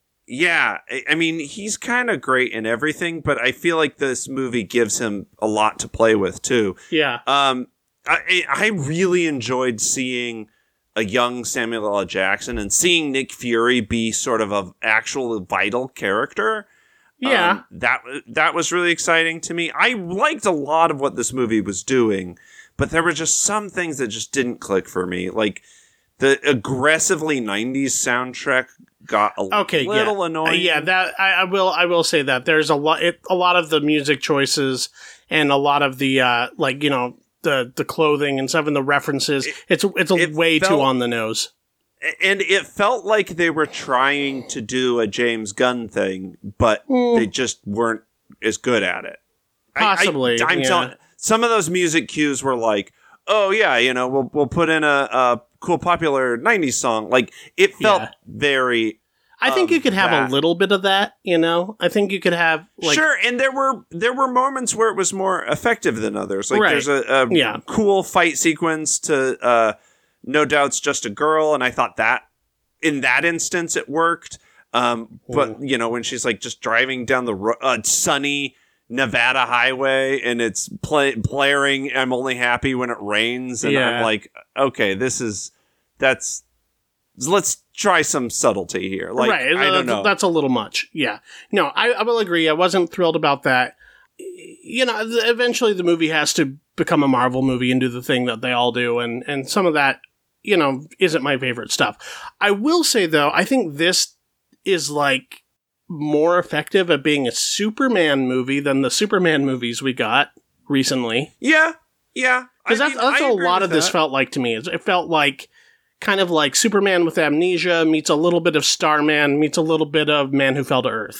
Yeah, I, I mean, he's kind of great in everything, but I feel like this movie gives him a lot to play with, too. Yeah. Um, I, I really enjoyed seeing a young Samuel L. Jackson and seeing Nick Fury be sort of an actual vital character. Yeah. Um, that, that was really exciting to me. I liked a lot of what this movie was doing, but there were just some things that just didn't click for me. Like, the aggressively nineties soundtrack got a okay, little yeah. annoying. Uh, yeah, that I, I will. I will say that there's a lot. It, a lot of the music choices and a lot of the uh, like you know the the clothing and stuff and the references. It, it's it's a it way felt, too on the nose. And it felt like they were trying to do a James Gunn thing, but mm. they just weren't as good at it. Possibly, I, I, I'm yeah. telling. Some of those music cues were like, "Oh yeah, you know, we'll we'll put in a." a cool popular nineties song. Like it felt yeah. very I think you could have that. a little bit of that, you know. I think you could have like sure, and there were there were moments where it was more effective than others. Like right. there's a, a yeah. cool fight sequence to uh, No Doubt's Just a Girl, and I thought that in that instance it worked. Um, but you know when she's like just driving down the ro- uh, sunny Nevada highway and it's play- blaring I'm only happy when it rains, and yeah. I'm like, okay, this is that's let's try some subtlety here. Like, right. I don't know. That's a little much. Yeah. No, I, I will agree. I wasn't thrilled about that. You know, eventually the movie has to become a Marvel movie and do the thing that they all do. And, and some of that, you know, isn't my favorite stuff. I will say, though, I think this is like more effective at being a Superman movie than the Superman movies we got recently. Yeah. Yeah. Because that's, that's a lot of this felt like to me. It felt like kind of like Superman with amnesia meets a little bit of Starman meets a little bit of Man Who Fell to Earth.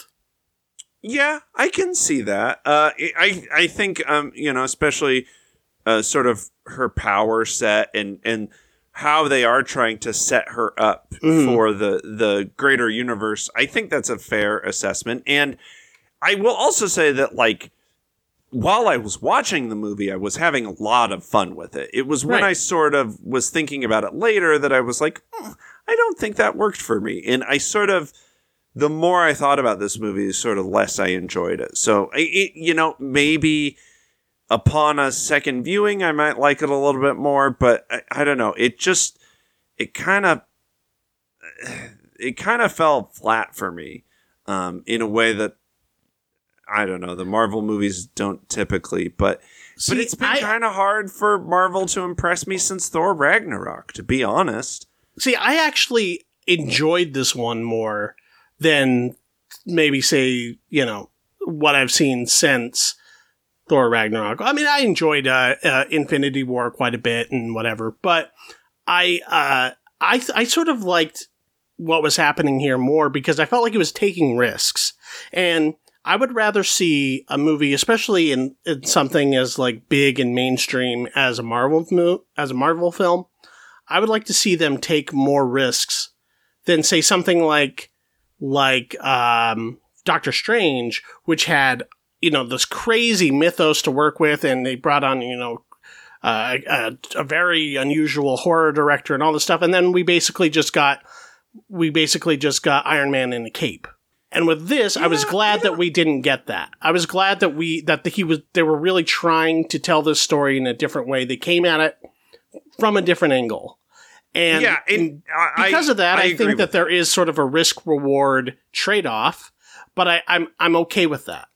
Yeah, I can see that. Uh, I I think um you know especially uh, sort of her power set and and how they are trying to set her up mm. for the the greater universe. I think that's a fair assessment, and I will also say that like. While I was watching the movie, I was having a lot of fun with it. It was when right. I sort of was thinking about it later that I was like, hmm, I don't think that worked for me. And I sort of, the more I thought about this movie, sort of less I enjoyed it. So, it, you know, maybe upon a second viewing, I might like it a little bit more. But I, I don't know. It just, it kind of, it kind of fell flat for me um, in a way that I don't know. The Marvel movies don't typically, but See, but it's been I- kind of hard for Marvel to impress me since Thor Ragnarok, to be honest. See, I actually enjoyed this one more than maybe say, you know, what I've seen since Thor Ragnarok. I mean, I enjoyed uh, uh, Infinity War quite a bit and whatever, but I uh, I I sort of liked what was happening here more because I felt like it was taking risks, and I would rather see a movie, especially in, in something as like big and mainstream as a Marvel mo- as a Marvel film. I would like to see them take more risks than say something like like um, Doctor Strange, which had, you know, this crazy mythos to work with, and they brought on, you know, uh, a, a very unusual horror director and all this stuff, and then we basically just got we basically just got Iron Man in a cape. And with this, yeah, I was glad yeah. that we didn't get that. I was glad that we that the, he was they were really trying to tell this story in a different way. They came at it from a different angle. And yeah, and I, because of that, I, I, I think that there is sort of a risk-reward trade-off, but I, I'm I'm okay with that.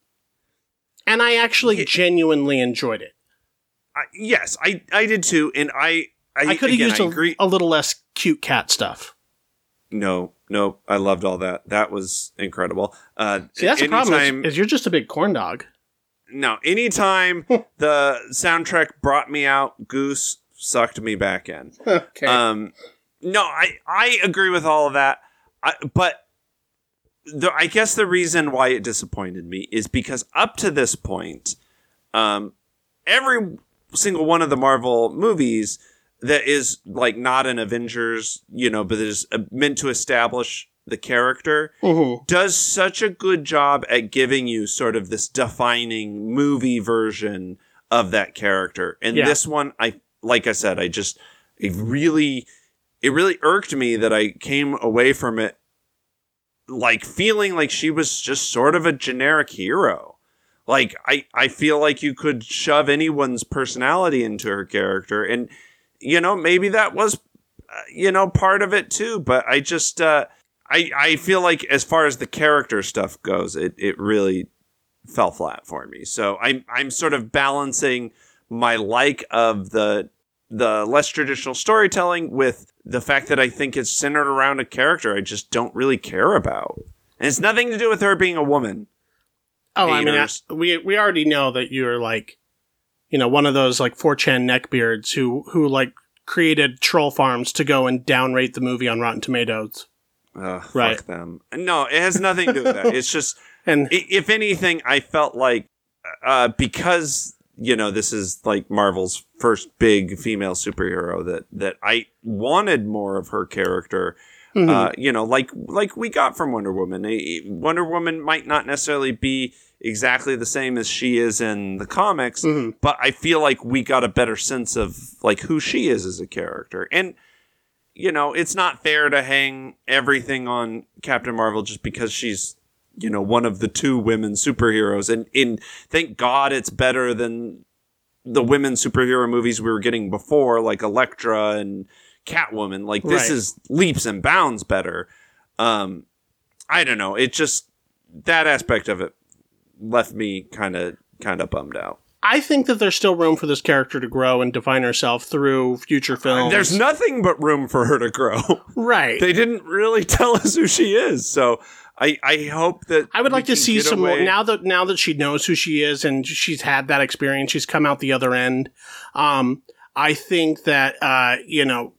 And I actually yeah. genuinely enjoyed it. Uh, yes, I, I did too, and I I, I could have used I a, agree. a little less cute cat stuff. No, no, I loved all that. That was incredible. Uh, See, that's anytime, the problem, is, is you're just a big corn dog. No, anytime the soundtrack brought me out, Goose sucked me back in. Okay. Um, no, I, I agree with all of that. I, but the, I guess the reason why it disappointed me is because up to this point, um, every single one of the Marvel movies that is like not an Avengers, you know, but is meant to establish the character, mm-hmm. does such a good job at giving you sort of this defining movie version of that character. And yeah. this one, I like I said, I just it really it really irked me that I came away from it like feeling like she was just sort of a generic hero. Like I, I feel like you could shove anyone's personality into her character, and you know, maybe that was uh, you know, part of it too, but I just uh I I feel like as far as the character stuff goes, it it really fell flat for me. So I'm I'm sort of balancing my like of the the less traditional storytelling with the fact that I think it's centered around a character I just don't really care about. And it's nothing to do with her being a woman. Oh, Haters. I mean, I, we we already know that you're like, you know, one of those like four chan neckbeards who who like created troll farms to go and downrate the movie on Rotten Tomatoes. Ugh, right. Fuck them. No, it has nothing to do with that. It's just, and if anything, I felt like uh, because, you know, this is like Marvel's first big female superhero that, that I wanted more of her character. Mm-hmm. Uh, you know, like like we got from Wonder Woman. Wonder Woman might not necessarily be exactly the same as she is in the comics, mm-hmm. but I feel like we got a better sense of like who she is as a character. And you know, it's not fair to hang everything on Captain Marvel just because she's, you know, one of the two women superheroes. And, and thank God it's better than the women superhero movies we were getting before, like Elektra and Catwoman. Like, this right. is leaps and bounds better. Um, I don't know. It just, that aspect of it left me kind of, kind of bummed out. I think that there's still room for this character to grow and define herself through future films. There's nothing but room for her to grow. Right. They didn't really tell us who she is, so I, I hope that I would like to see some away. more now that now that she knows who she is and she's had that experience, she's come out the other end. Um, I think that uh, you know,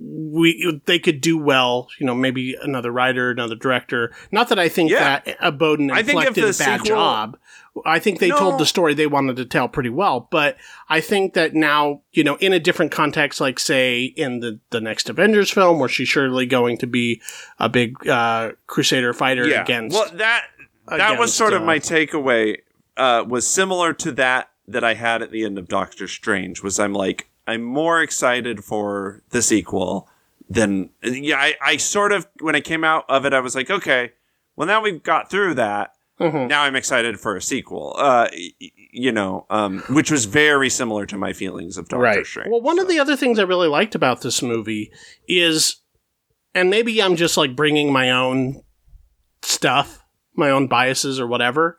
we they could do well, you know, maybe another writer, another director. Not that I think yeah. that uh, Bowden and Fleck did a bad sequel, job. I think they no. told the story they wanted to tell pretty well, but I think that now, you know, in a different context, like say in the, the next Avengers film, where she's surely going to be a big uh, Crusader fighter yeah. against. Well, that that against, was sort of uh, my takeaway. Uh, was similar to that that I had at the end of Doctor Strange. Was I'm like I'm more excited for the sequel than yeah. I, I sort of when I came out of it, I was like, okay, well now we've got through that. Mm-hmm. Now I'm excited for a sequel, uh, y- you know, um, which was very similar to my feelings of Doctor right. Strange. Well, one so. of the other things I really liked about this movie is, and maybe I'm just like bringing my own stuff, my own biases or whatever,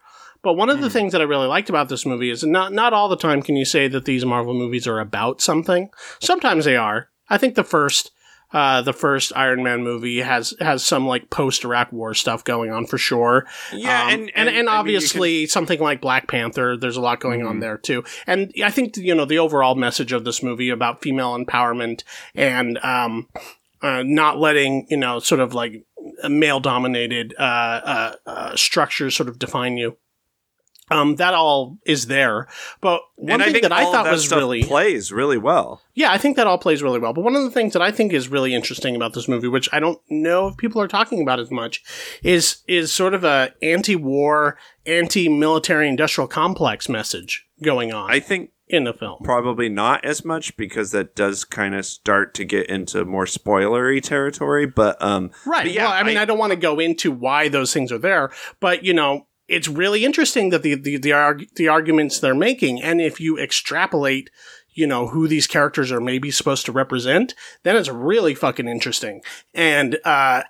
But one of the things that I really liked about this movie is not not all the time can you say that these Marvel movies are about something. Sometimes they are. I think the first uh, the first Iron Man movie has has some like post Iraq War stuff going on for sure. Yeah, um, and, and and, and I mean, obviously you something like Black Panther. There's a lot going Mhm. on there too. And I think you know the overall message of this movie about female empowerment and um, uh, not letting you know sort of like male dominated uh, uh, uh, structures sort of define you. Um, that all is there, but can, one and I thing think that I all thought of that was stuff really plays really well. yeah, I think that all plays really well. But one of the things that I think is really interesting about this movie, which I don't know if people are talking about as much, is is sort of a anti-war, anti-military industrial complex message going on I think in the film. probably not as much because that does kind of start to get into more spoilery territory. But um, Right. but yeah, well, I mean, I, I- don't want to go into why those things are there, but you know, it's really interesting that the the the, arg- the arguments they're making, and if you extrapolate, you know, who these characters are maybe supposed to represent, then it's really fucking interesting. And uh,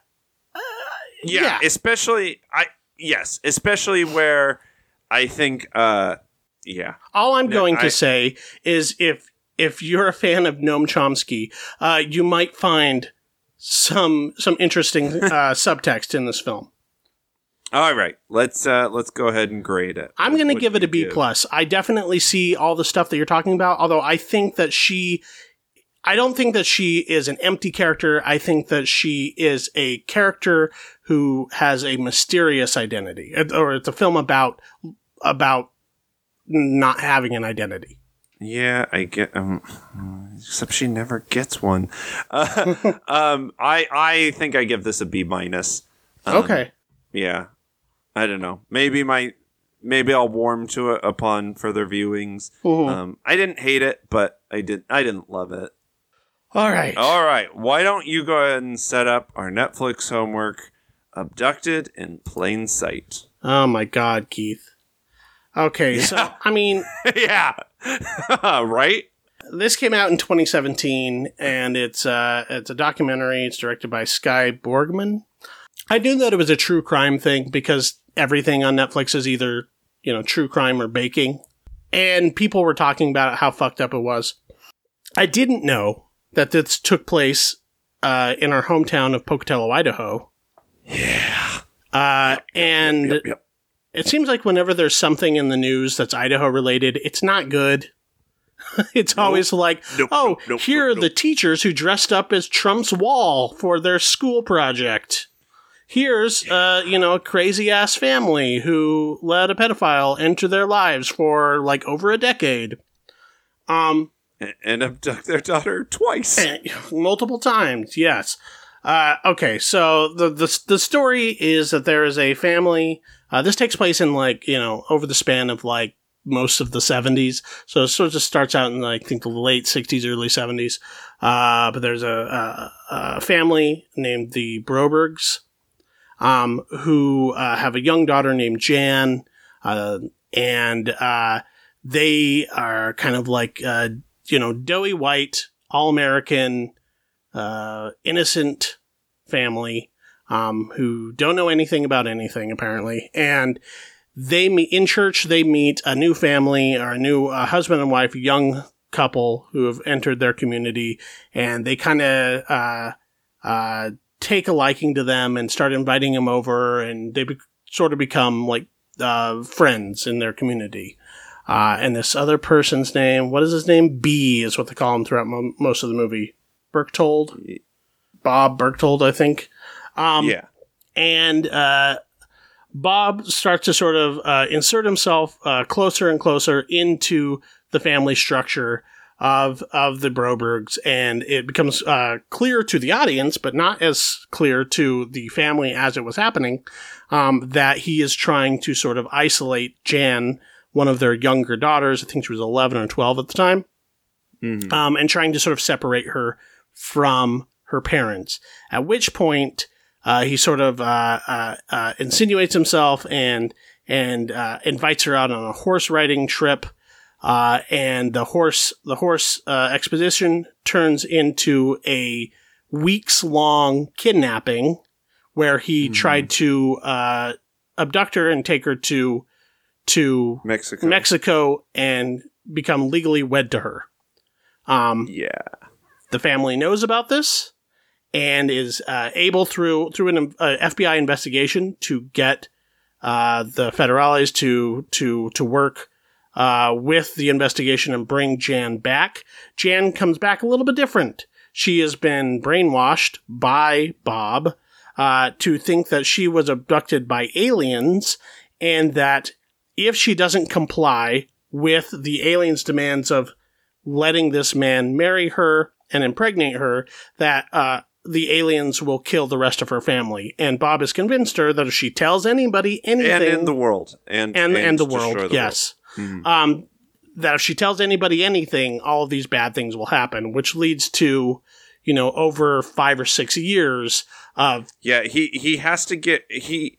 yeah, yeah. especially I yes, especially where I think uh, yeah, all I'm Yeah, going I- to say is if if you're a fan of Noam Chomsky, uh, you might find some some interesting uh, subtext in this film. all right, let's uh, let's go ahead and grade it. I'm going to What give do it a you B give? plus. I definitely see all the stuff that you're talking about. Although I think that she, I don't think that she is an empty character. I think that she is a character who has a mysterious identity, It- or it's a film about about not having an identity. Yeah, I get. Um, except she never gets one. Uh, um, I I think I give this a B minus. Um, Okay. Yeah, I don't know. Maybe my maybe I'll warm to it upon further viewings. Mhm. Um, I didn't hate it, but I did. I didn't love it. All right. All right, why don't you go ahead and set up our Netflix homework? Abducted in Plain Sight. Oh my God, Keith. Okay, so I mean, Yeah, right. this came out in twenty seventeen, and it's uh, it's a documentary. It's directed by Sky Borgman. I knew that it was a true crime thing because everything on Netflix is either you know true crime or baking, and people were talking about how fucked up it was. I didn't know that this took place uh, in our hometown of Pocatello, Idaho. Yeah. Uh, and Yep, yep. it seems like whenever there's something in the news that's Idaho related, it's not good. It's always like, Nope, oh, nope, nope, here nope, are the teachers who dressed up as Trump's wall for their school project. Here's, uh, you know, a crazy ass family who let a pedophile enter their lives for like over a decade. Um, A- And abduct their daughter twice. multiple times, yes. Uh, okay, so the, the the story is that there is a family. Uh, this takes place in like you know over the span of like most of the seventies. So it sort of starts out in like, I think the late sixties, early seventies. Uh, but there's a, a, a family named the Brobergs, um, who uh, have a young daughter named Jan, uh, and uh, they are kind of like uh, you know doughy white, all American. Uh, innocent family um, who don't know anything about anything apparently, and they meet in church. They meet a new family or a new uh, husband and wife, young couple who have entered their community, and they kind of uh, uh, take a liking to them and start inviting them over, and they be- sort of become like uh, friends in their community. Uh, and this other person's name, what is his name? B is what they call him throughout mo- most of the movie. Berchtold, Bob Berchtold, I think. Um, Yeah. And uh, Bob starts to sort of uh, insert himself uh, closer and closer into the family structure of of the Brobergs, and it becomes uh, clear to the audience, but not as clear to the family as it was happening, um, that he is trying to sort of isolate Jan, one of their younger daughters. I think she was eleven or twelve at the time, Mhm. um, and trying to sort of separate her from her parents. At which point, uh, he sort of uh, uh, uh, insinuates himself and and uh, invites her out on a horse riding trip. Uh, and the horse the horse uh, expedition turns into a weeks long kidnapping, where he Mhm. tried to uh, abduct her and take her to to Mexico. Mexico and become legally wed to her. Um, yeah. The family knows about this and is uh, able through through an uh, F B I investigation to get uh, the federales to to to work uh, with the investigation and bring Jan back. Jan comes back a little bit different. She has been brainwashed by Bob uh, to think that she was abducted by aliens, and that if she doesn't comply with the aliens' demands of letting this man marry her and impregnate her, that uh, the aliens will kill the rest of her family. And Bob has convinced her that if she tells anybody anything... And in the world. And, and, and, and the destroy world, the yes. World. Mm-hmm. Um, that if she tells anybody anything, all of these bad things will happen, which leads to, you know, over five or six years of... Yeah, he, he has to get... He...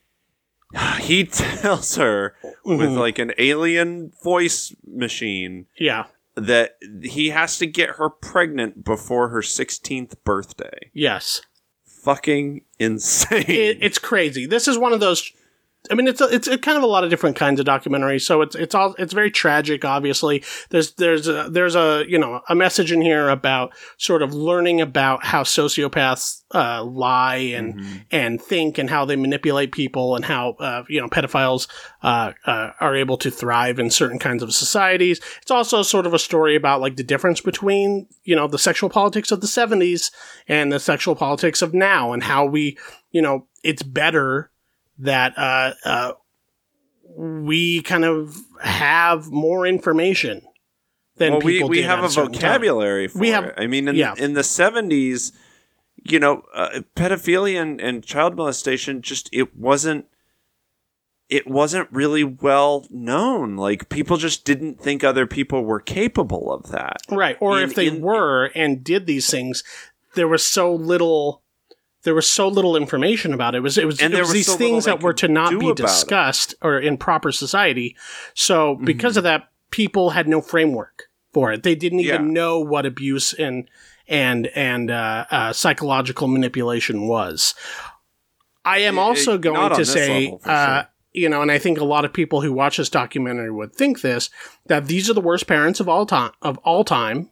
He tells her mm-hmm. with like an alien voice machine yeah. that he has to get her pregnant before her sixteenth birthday. Yes. Fucking insane. It, it's crazy. This is one of those... I mean, it's a, it's a kind of a lot of different kinds of documentaries. So it's it's all it's very tragic. Obviously, there's there's a, there's a you know a message in here about sort of learning about how sociopaths uh, lie and mm-hmm. and think, and how they manipulate people, and how uh, you know pedophiles uh, uh, are able to thrive in certain kinds of societies. It's also sort of a story about like the difference between you know the sexual politics of the seventies and the sexual politics of now, and how we you know it's better that uh, uh, we kind of have more information than well, people we, we did have at a, a certain vocabulary time. for we have, it. I mean, in, yeah. in the seventies, you know, uh, pedophilia and, and child molestation just it wasn't it wasn't really well known. Like people just didn't think other people were capable of that, right? Or in, if they in, were and did these things, there was so little. There was so little information about it. It was it was, and it was these so things that were to not be discussed it. or in proper society. So because mm-hmm. of that, people had no framework for it. They didn't even yeah. know what abuse and and and uh, uh, psychological manipulation was. I am also it, going to say, level, uh, sure. you know, and I think a lot of people who watch this documentary would think this, that these are the worst parents of all time of all time.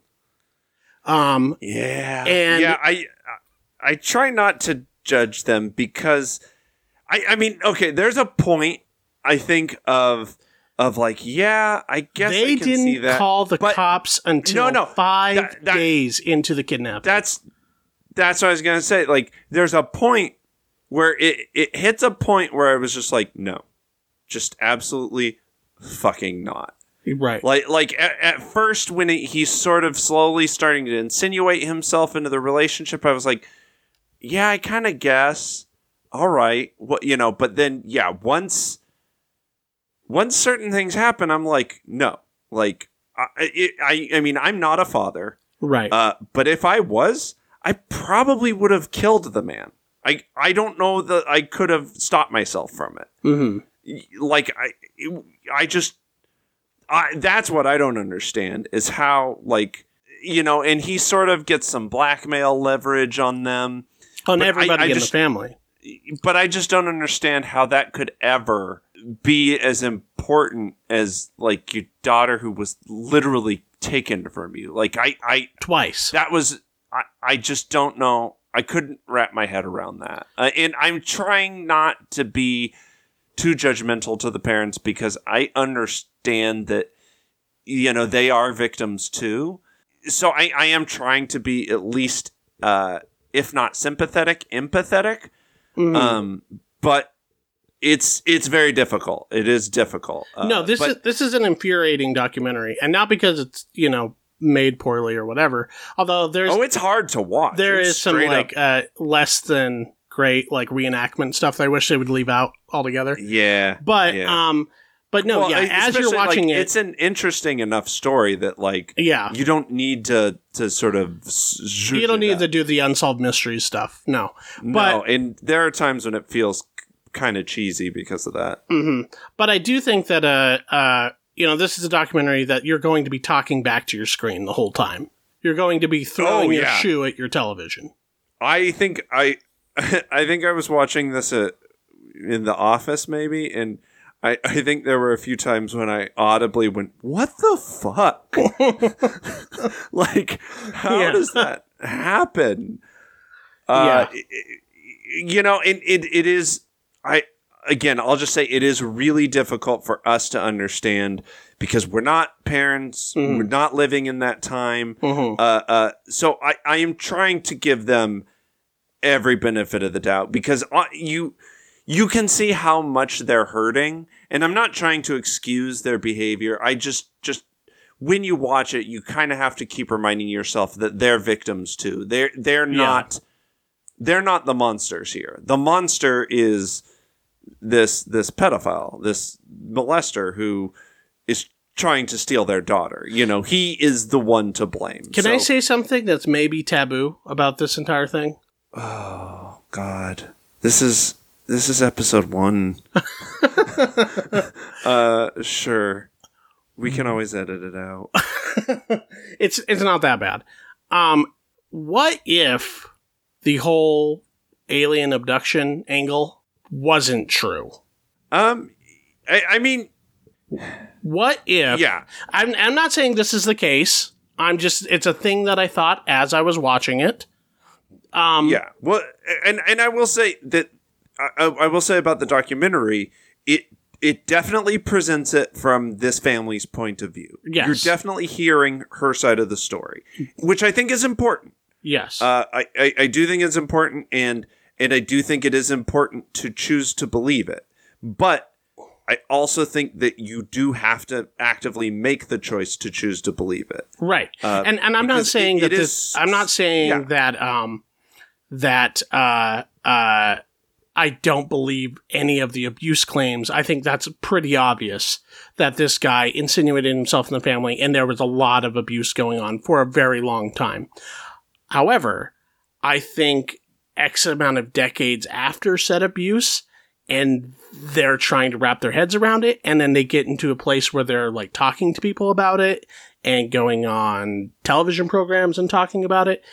Um, yeah, and yeah, I. I try not to judge them because, I, I mean, okay, there's a point, I think, of of like, yeah, I guess they I can didn't see that. call the but cops until no, no, five that, that, days into the kidnapping. That's that's what I was going to say. Like, there's a point where it, it hits a point where I was just like, no, just absolutely fucking not. Right. Like, like at, at first when it, he's sort of slowly starting to insinuate himself into the relationship, I was like, yeah, I kind of guess. All right. What, you know, but then, yeah, once, once certain things happen, I'm like, no, like, I, it, I, I mean, I'm not a father. Right. Uh, but if I was, I probably would have killed the man. I, I don't know that I could have stopped myself from it. Mm-hmm. Like, I, I just, I, that's what I don't understand is how, like, you know, and he sort of gets some blackmail leverage on them. On but everybody I, I in just, the family. But I just don't understand how that could ever be as important as, like, your daughter who was literally taken from you. Like, I... I Twice. That was... I, I just don't know. I couldn't wrap my head around that. Uh, and I'm trying not to be too judgmental to the parents because I understand that, you know, they are victims too. So I, I am trying to be at least... Uh, if not sympathetic, empathetic. Mm-hmm. Um, but it's it's very difficult. It is difficult. Uh, no, this but, is this is an infuriating documentary, and not because it's you know made poorly or whatever. Although there's oh, it's hard to watch. There it's is some like uh, less than great like reenactment stuff that I wish they would leave out altogether. Yeah, but yeah. um. But no, well, yeah, as you're watching like, it... It's an interesting enough story that, like, yeah. you don't need to, to sort of... You don't need to do the unsolved mysteries stuff, no. No, but, and there are times when it feels kind of cheesy because of that. Mm-hmm. But I do think that, uh, uh, you know, this is a documentary that you're going to be talking back to your screen the whole time. You're going to be throwing oh, your yeah. shoe at your television. I think I... I think I was watching this at, in the office, maybe, and... I, I think there were a few times when I audibly went, "What the fuck?" Like, how Yeah. does that happen? Uh, Yeah. You know, it, it it is. I again, I'll just say it is really difficult for us to understand because we're not parents, Mhm. we're not living in that time. Mhm. Uh, uh, so I, I am trying to give them every benefit of the doubt because uh, you you can see how much they're hurting, and I'm not trying to excuse their behavior. I just just when you watch it, you kind of have to keep reminding yourself that they're victims too. They're they're Yeah. not they're not the monsters here. The monster is this this pedophile, this molester who is trying to steal their daughter. You know, he is the one to blame. Can So- I say something that's maybe taboo about this entire thing? Oh God, this is this is episode one. uh, sure, we can always edit it out. it's it's not that bad. Um, what if the whole alien abduction angle wasn't true? Um, I, I mean, What if? yeah, I'm I'm not saying this is the case. I'm just it's a thing that I thought as I was watching it. Um, yeah. Well, and and I will say that I, I will say about the documentary, it it definitely presents it from this family's point of view. Yes. You're definitely hearing her side of the story, which I think is important. Yes. Uh, I, I, I do think it's important, and and I do think it is important to choose to believe it. But I also think that you do have to actively make the choice to choose to believe it. Right. Uh, and and I'm not because saying it- that it this is- I'm not saying yeah. that um that uh uh I don't believe any of the abuse claims. I think that's pretty obvious that this guy insinuated himself in the family and there was a lot of abuse going on for a very long time. However, I think X amount of decades after said abuse, and they're trying to wrap their heads around it, and then they get into a place where they're like talking to people about it and going on television programs and talking about it.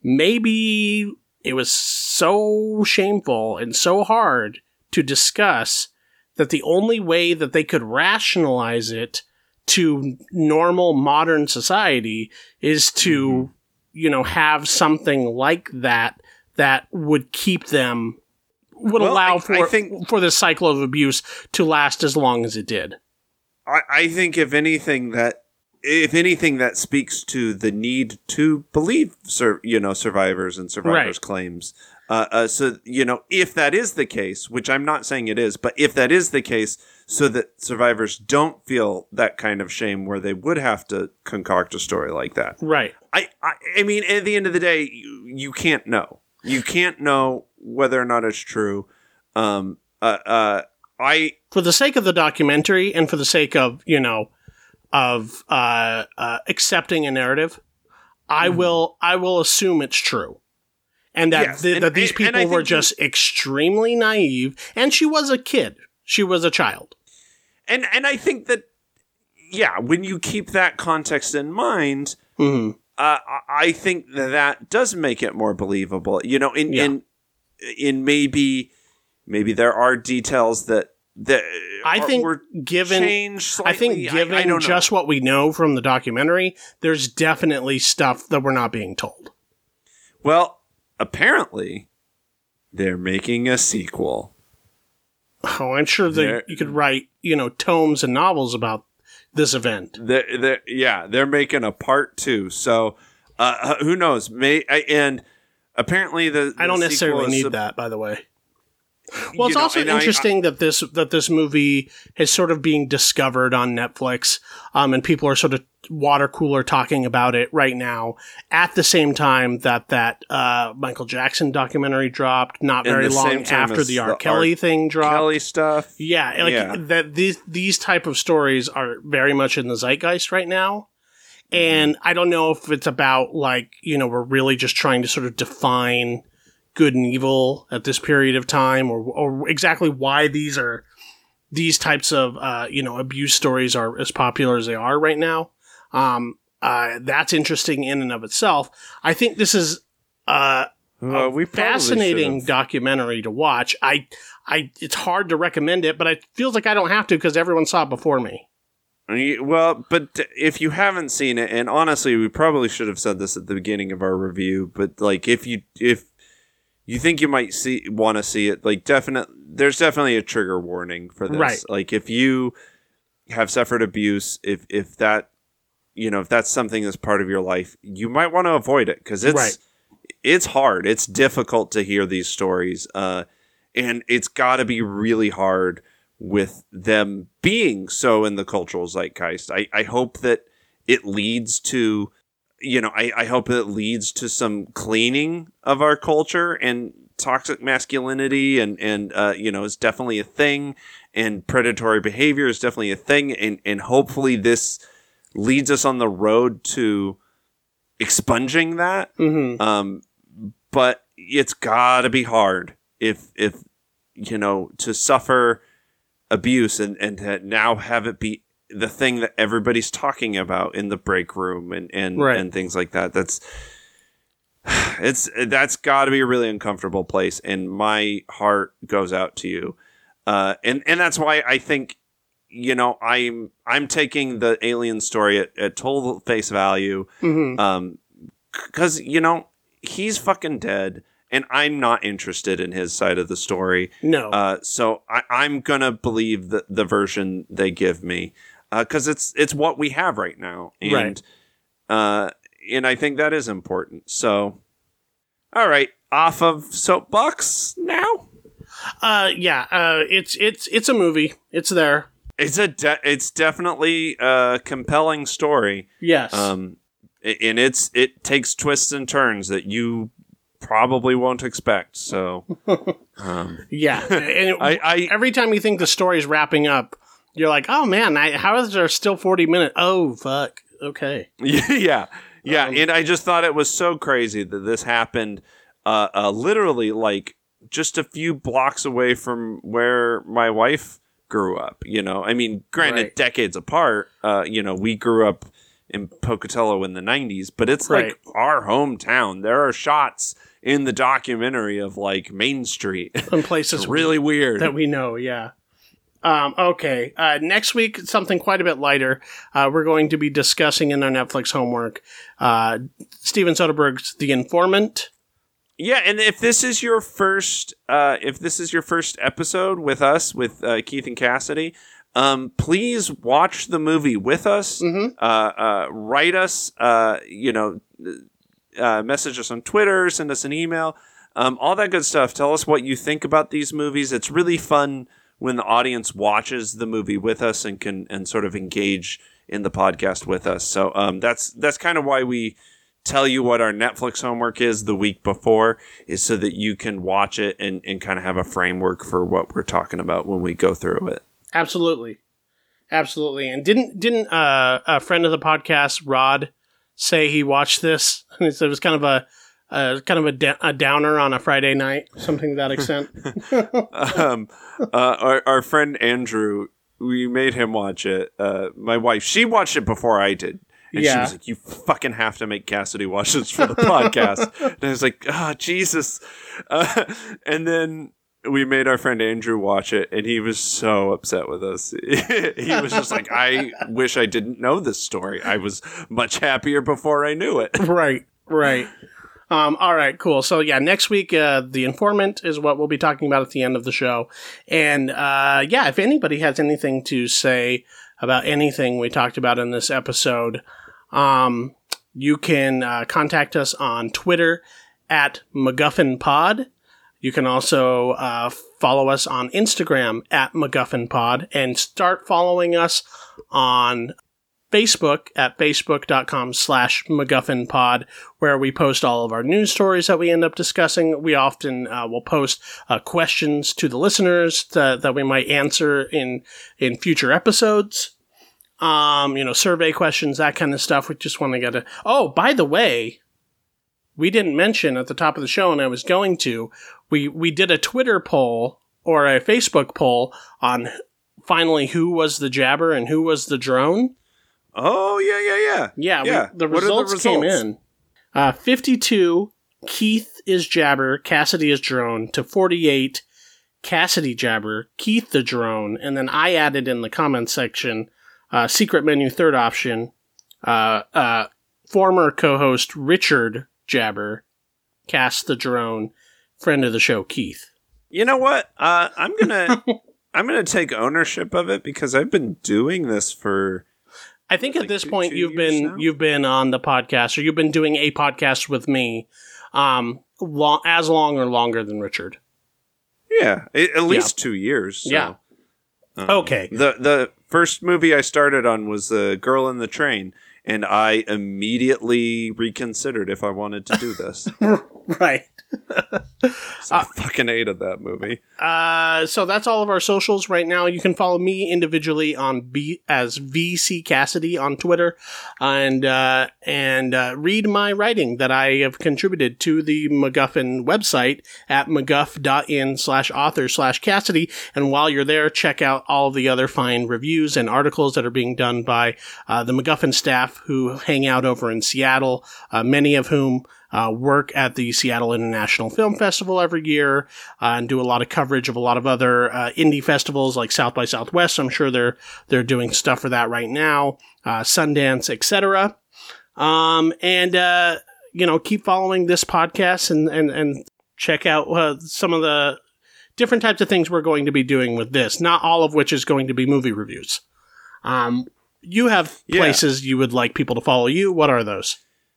Maybe it was so shameful and so hard to discuss that the only way that they could rationalize it to normal modern society is to, you know, have something like that that would keep them would Well, allow I- for I think- for this cycle of abuse to last as long as it did. I, I think if anything that if anything that speaks to the need to believe sur- you know survivors and survivors Right. claims. Uh, uh, so you know if that is the case, which I'm not saying it is, but if that is the case, so that survivors don't feel that kind of shame where they would have to concoct a story like that. Right. I, I, I mean, at the end of the day, you, you can't know. You can't know whether or not it's true. Um, uh, uh, I, For the sake of the documentary and for the sake of, you know, of uh, uh, accepting a narrative, I Mm-hmm. will I will assume it's true. And that Yes, th- and- that these and- and people I were think you- just extremely naive, and she was a kid. She was a child. and, and I think that, yeah, when you keep that context in mind, Mhm. uh, I- I think that that does make it more believable. You know, in, Yeah. in, in maybe, maybe there are details that, that I are- think were given changed I think slightly. given I don't know. just what we know from the documentary, there's definitely stuff that we're not being told. Well, apparently, they're making a sequel. Oh, I'm sure that There- you could write, you know, tomes and novels about this event. They're, they're, yeah, they're making a part two. So, uh, who knows? May I- and apparently the, I don't the necessarily sequel is need sup- that, by the way. Well, it's you know, also and I- interesting that this that this movie is sort of being discovered on Netflix, um, and people are sort of water cooler talking about it right now. At the same time that that uh, Michael Jackson documentary dropped, not And very the long same time after as the the R. Kelly R. thing dropped. Kelly stuff. Yeah, like Yeah. that. These these type of stories are very much in the zeitgeist right now, and I don't know if it's about like you know we're really just trying to sort of define good and evil at this period of time, or or exactly why these are these types of uh, you know abuse stories are as popular as they are right now. Um, uh, that's interesting in and of itself. I think this is uh, Well, a we probably fascinating should've. documentary to watch. I, I, it's hard to recommend it, but it feels like I don't have to because everyone saw it before me. Well, but if you haven't seen it, and honestly, we probably should have said this at the beginning of our review, but like if you if you think you might see want to see it, like definite, there's definitely a trigger warning for this. Right. Like if you have suffered abuse, if if that you know if that's something that's part of your life, you might want to avoid it because it's Right. it's hard. It's difficult to hear these stories, uh, and it's got to be really hard with them being so in the cultural zeitgeist. I, I hope that it leads to, you know, I, I hope it leads to some cleaning of our culture, and toxic masculinity and, and uh, you know, is definitely a thing, and predatory behavior is definitely a thing. And, and hopefully this leads us on the road to expunging that. Mm-hmm. Um, but it's gotta be hard if, if, you know, to suffer abuse and, and to now have it be the thing that everybody's talking about in the break room and, and, Right. and things like that. That's, it's, that's gotta be a really uncomfortable place. And my heart goes out to you. Uh, and, and that's why I think, you know, I'm, I'm taking the alien story at, at total face value. Mm-hmm. Um, cause you know, he's fucking dead. And I'm not interested in his side of the story. No. Uh, so I, I'm going to believe the, the version they give me. Because uh, it's it's what we have right now. And, Right. uh, and I think that is important. So, all right. Off of Soapbox now? Uh, yeah, uh, it's, it's, it's a movie. It's there. It's a de- it's definitely a compelling story. Yes. Um, and it's it takes twists and turns that you probably won't expect. So, um, yeah. And it, I, I every time you think the story's wrapping up, you're like, oh man, I, how is there still forty minutes? Oh, fuck. Okay. yeah, yeah. Um, And I just thought it was so crazy that this happened, uh, uh, literally like just a few blocks away from where my wife grew up. You know, I mean, granted, Right. decades apart. Uh, you know, we grew up in Pocatello in the nineties, but it's Right. like our hometown. There are shots in the documentary of like Main Street. in places It's really weird. that we know, yeah. Um, okay. Uh, next week, something quite a bit lighter. Uh, we're going to be discussing in our Netflix homework uh, Steven Soderbergh's The Informant. Yeah, and if this is your first, uh, if this is your first episode with us, with uh, Keith and Cassidy, um, please watch the movie with us. Mm-hmm. Uh, uh, write us, uh, you know, uh, message us on Twitter, send us an email, um, all that good stuff. Tell us what you think about these movies. It's really fun when the audience watches the movie with us and can and sort of engage in the podcast with us. So um, that's that's kind of why we tell you what our Netflix homework is the week before, is so that you can watch it and, and kind of have a framework for what we're talking about when we go through it. Absolutely. Absolutely. And didn't didn't uh, a friend of the podcast, Rod, say he watched this? It was kind of a uh, kind of a, da- a downer on a Friday night, something to that extent. um, uh, our, our friend Andrew, we made him watch it. Uh, my wife, she watched it before I did. And Yeah. she was like, you fucking have to make Cassidy watch this for the podcast. And I was like, ah, oh, Jesus. Uh, and then we made our friend Andrew watch it, and he was so upset with us. He was just like, I wish I didn't know this story. I was much happier before I knew it. Right, right. Um, all right, cool. So yeah, next week, uh, The Informant is what we'll be talking about at the end of the show. And, uh, yeah, if anybody has anything to say about anything we talked about in this episode, um, you can, uh, contact us on Twitter at MacGuffinPod. You can also, uh, follow us on Instagram at MacGuffinPod and start following us on Facebook at facebook.com slash MacGuffinPod, where we post all of our news stories that we end up discussing. We often uh, will post uh, questions to the listeners that, that we might answer in, in future episodes. Um, you know, survey questions, that kind of stuff. We just want to get a... Oh, by the way, we didn't mention at the top of the show, and I was going to, we, we did a Twitter poll or a Facebook poll on finally who was the jabber and who was the drone. Oh, yeah, yeah, yeah. Yeah, Yeah. We, the, What are the results came results? in. Uh, fifty-two Keith is Jabber, Cassidy is Drone, to forty-eight, Cassidy Jabber, Keith the Drone, and then I added in the comments section, uh, secret menu third option, uh, uh, former co-host Richard Jabber, Cass the Drone, friend of the show Keith. You know what? Uh, I'm gonna I'm gonna take ownership of it because I've been doing this for. I think like at this two, point two you've years been now? you've been on the podcast, or you've been doing a podcast with me, um, long, as long or longer than Richard. Yeah, a- at least two years. So. Yeah. Um, Okay. The the first movie I started on was The Girl in the Train, and I immediately reconsidered if I wanted to do this. Right. So I fucking hated that movie. Uh, so that's all of our socials right now. You can follow me individually on B as V C Cassidy on Twitter, and uh, and uh, read my writing that I have contributed to the MacGuffin website at mcguff.in slash author slash Cassidy. And while you're there, check out all of the other fine reviews and articles that are being done by uh, the MacGuffin staff who hang out over in Seattle, uh, many of whom Uh, work at the Seattle International Film Festival every year, uh, and do a lot of coverage of a lot of other uh, indie festivals like South by Southwest. I'm sure they're they're doing stuff for that right now, uh, Sundance, et cetera. Um, and uh, you know, keep following this podcast and and and check out uh, some of the different types of things we're going to be doing with this. Not all of which is going to be movie reviews. Um, you have Yeah. places you would like people to follow you. What are those?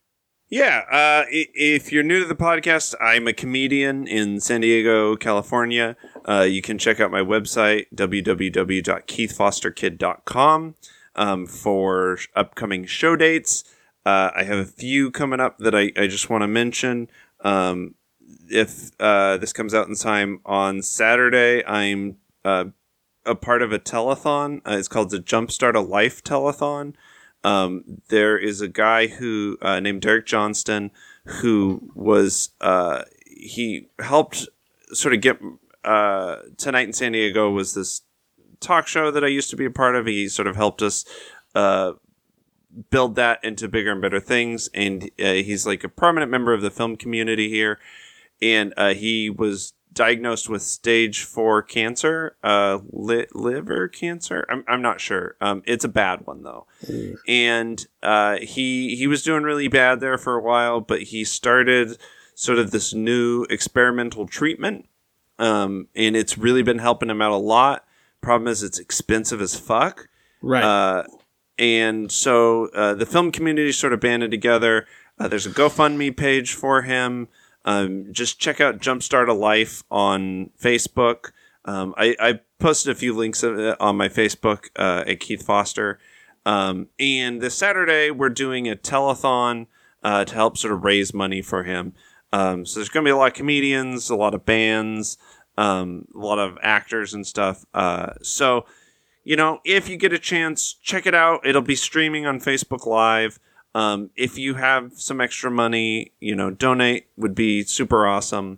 Yeah, uh, i- if you're new to the podcast, I'm a comedian in San Diego, California. Uh, you can check out my website, w w w dot keith foster kid dot com, um, for sh- upcoming show dates. Uh, I have a few coming up that I, I just want to mention. Um, if uh, this comes out in time, on Saturday, I'm uh, a part of a telethon. Uh, it's called the Jumpstart a Life Telethon. Um, there is a guy who, uh, named Derek Johnston, who was, uh, he helped sort of get, uh, Tonight in San Diego was this talk show that I used to be a part of. He sort of helped us, uh, build that into bigger and better things. And, uh, he's like a prominent member of the film community here. And, uh, he was diagnosed with stage four cancer, uh, li- liver cancer. I'm I'm not sure. Um, it's a bad one though, mm. and uh, he he was doing really bad there for a while, but he started sort of this new experimental treatment, um, and it's really been helping him out a lot. Problem is, it's expensive as fuck, right? Uh, and so uh, the film community sort of banded together. Uh, there's a GoFundMe page for him. Um, just check out Jumpstart a Life on Facebook. Um, I, I posted a few links of it on my Facebook uh, at Keith Foster. Um, and this Saturday, we're doing a telethon uh, to help sort of raise money for him. Um, so there's going to be a lot of comedians, a lot of bands, um, a lot of actors and stuff. Uh, so, you know, if you get a chance, check it out. It'll be streaming on Facebook Live. Um, if you have some extra money, you know, donate would be super awesome.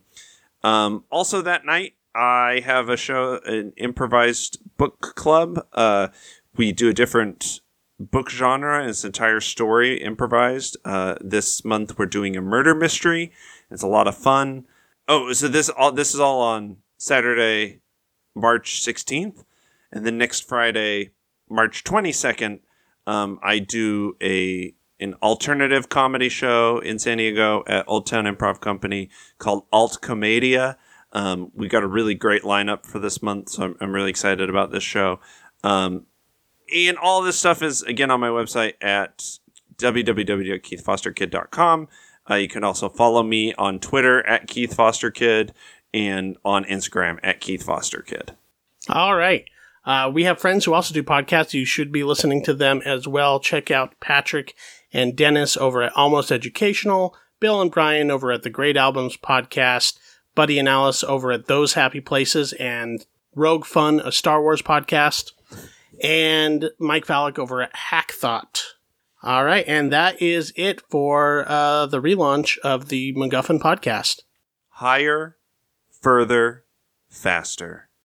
Um, also that night, I have a show, an improvised book club. Uh, we do a different book genre. It's an entire story improvised. Uh, this month we're doing a murder mystery. It's a lot of fun. Oh, so this all, this is all on Saturday, March sixteenth. And then next Friday, March twenty-second, um, I do a, an alternative comedy show in San Diego at Old Town Improv Company called Alt Comedia. Um, we got a really great lineup for this month, so I'm, I'm really excited about this show. Um, and all this stuff is, again, on my website at w w w dot keith foster kid dot com. Uh, you can also follow me on Twitter at Keith Foster Kid and on Instagram at Keith Foster Kid. All right. Uh, we have friends who also do podcasts. You should be listening to them as well. Check out Patrick and Dennis over at Almost Educational, Bill and Brian over at the Great Albums Podcast, Buddy and Alice over at Those Happy Places, and Rogue Fun, a Star Wars podcast, and Mike Fallick over at Hack Thought. All right, and that is it for uh, the relaunch of the MacGuffin podcast. Higher, further, faster.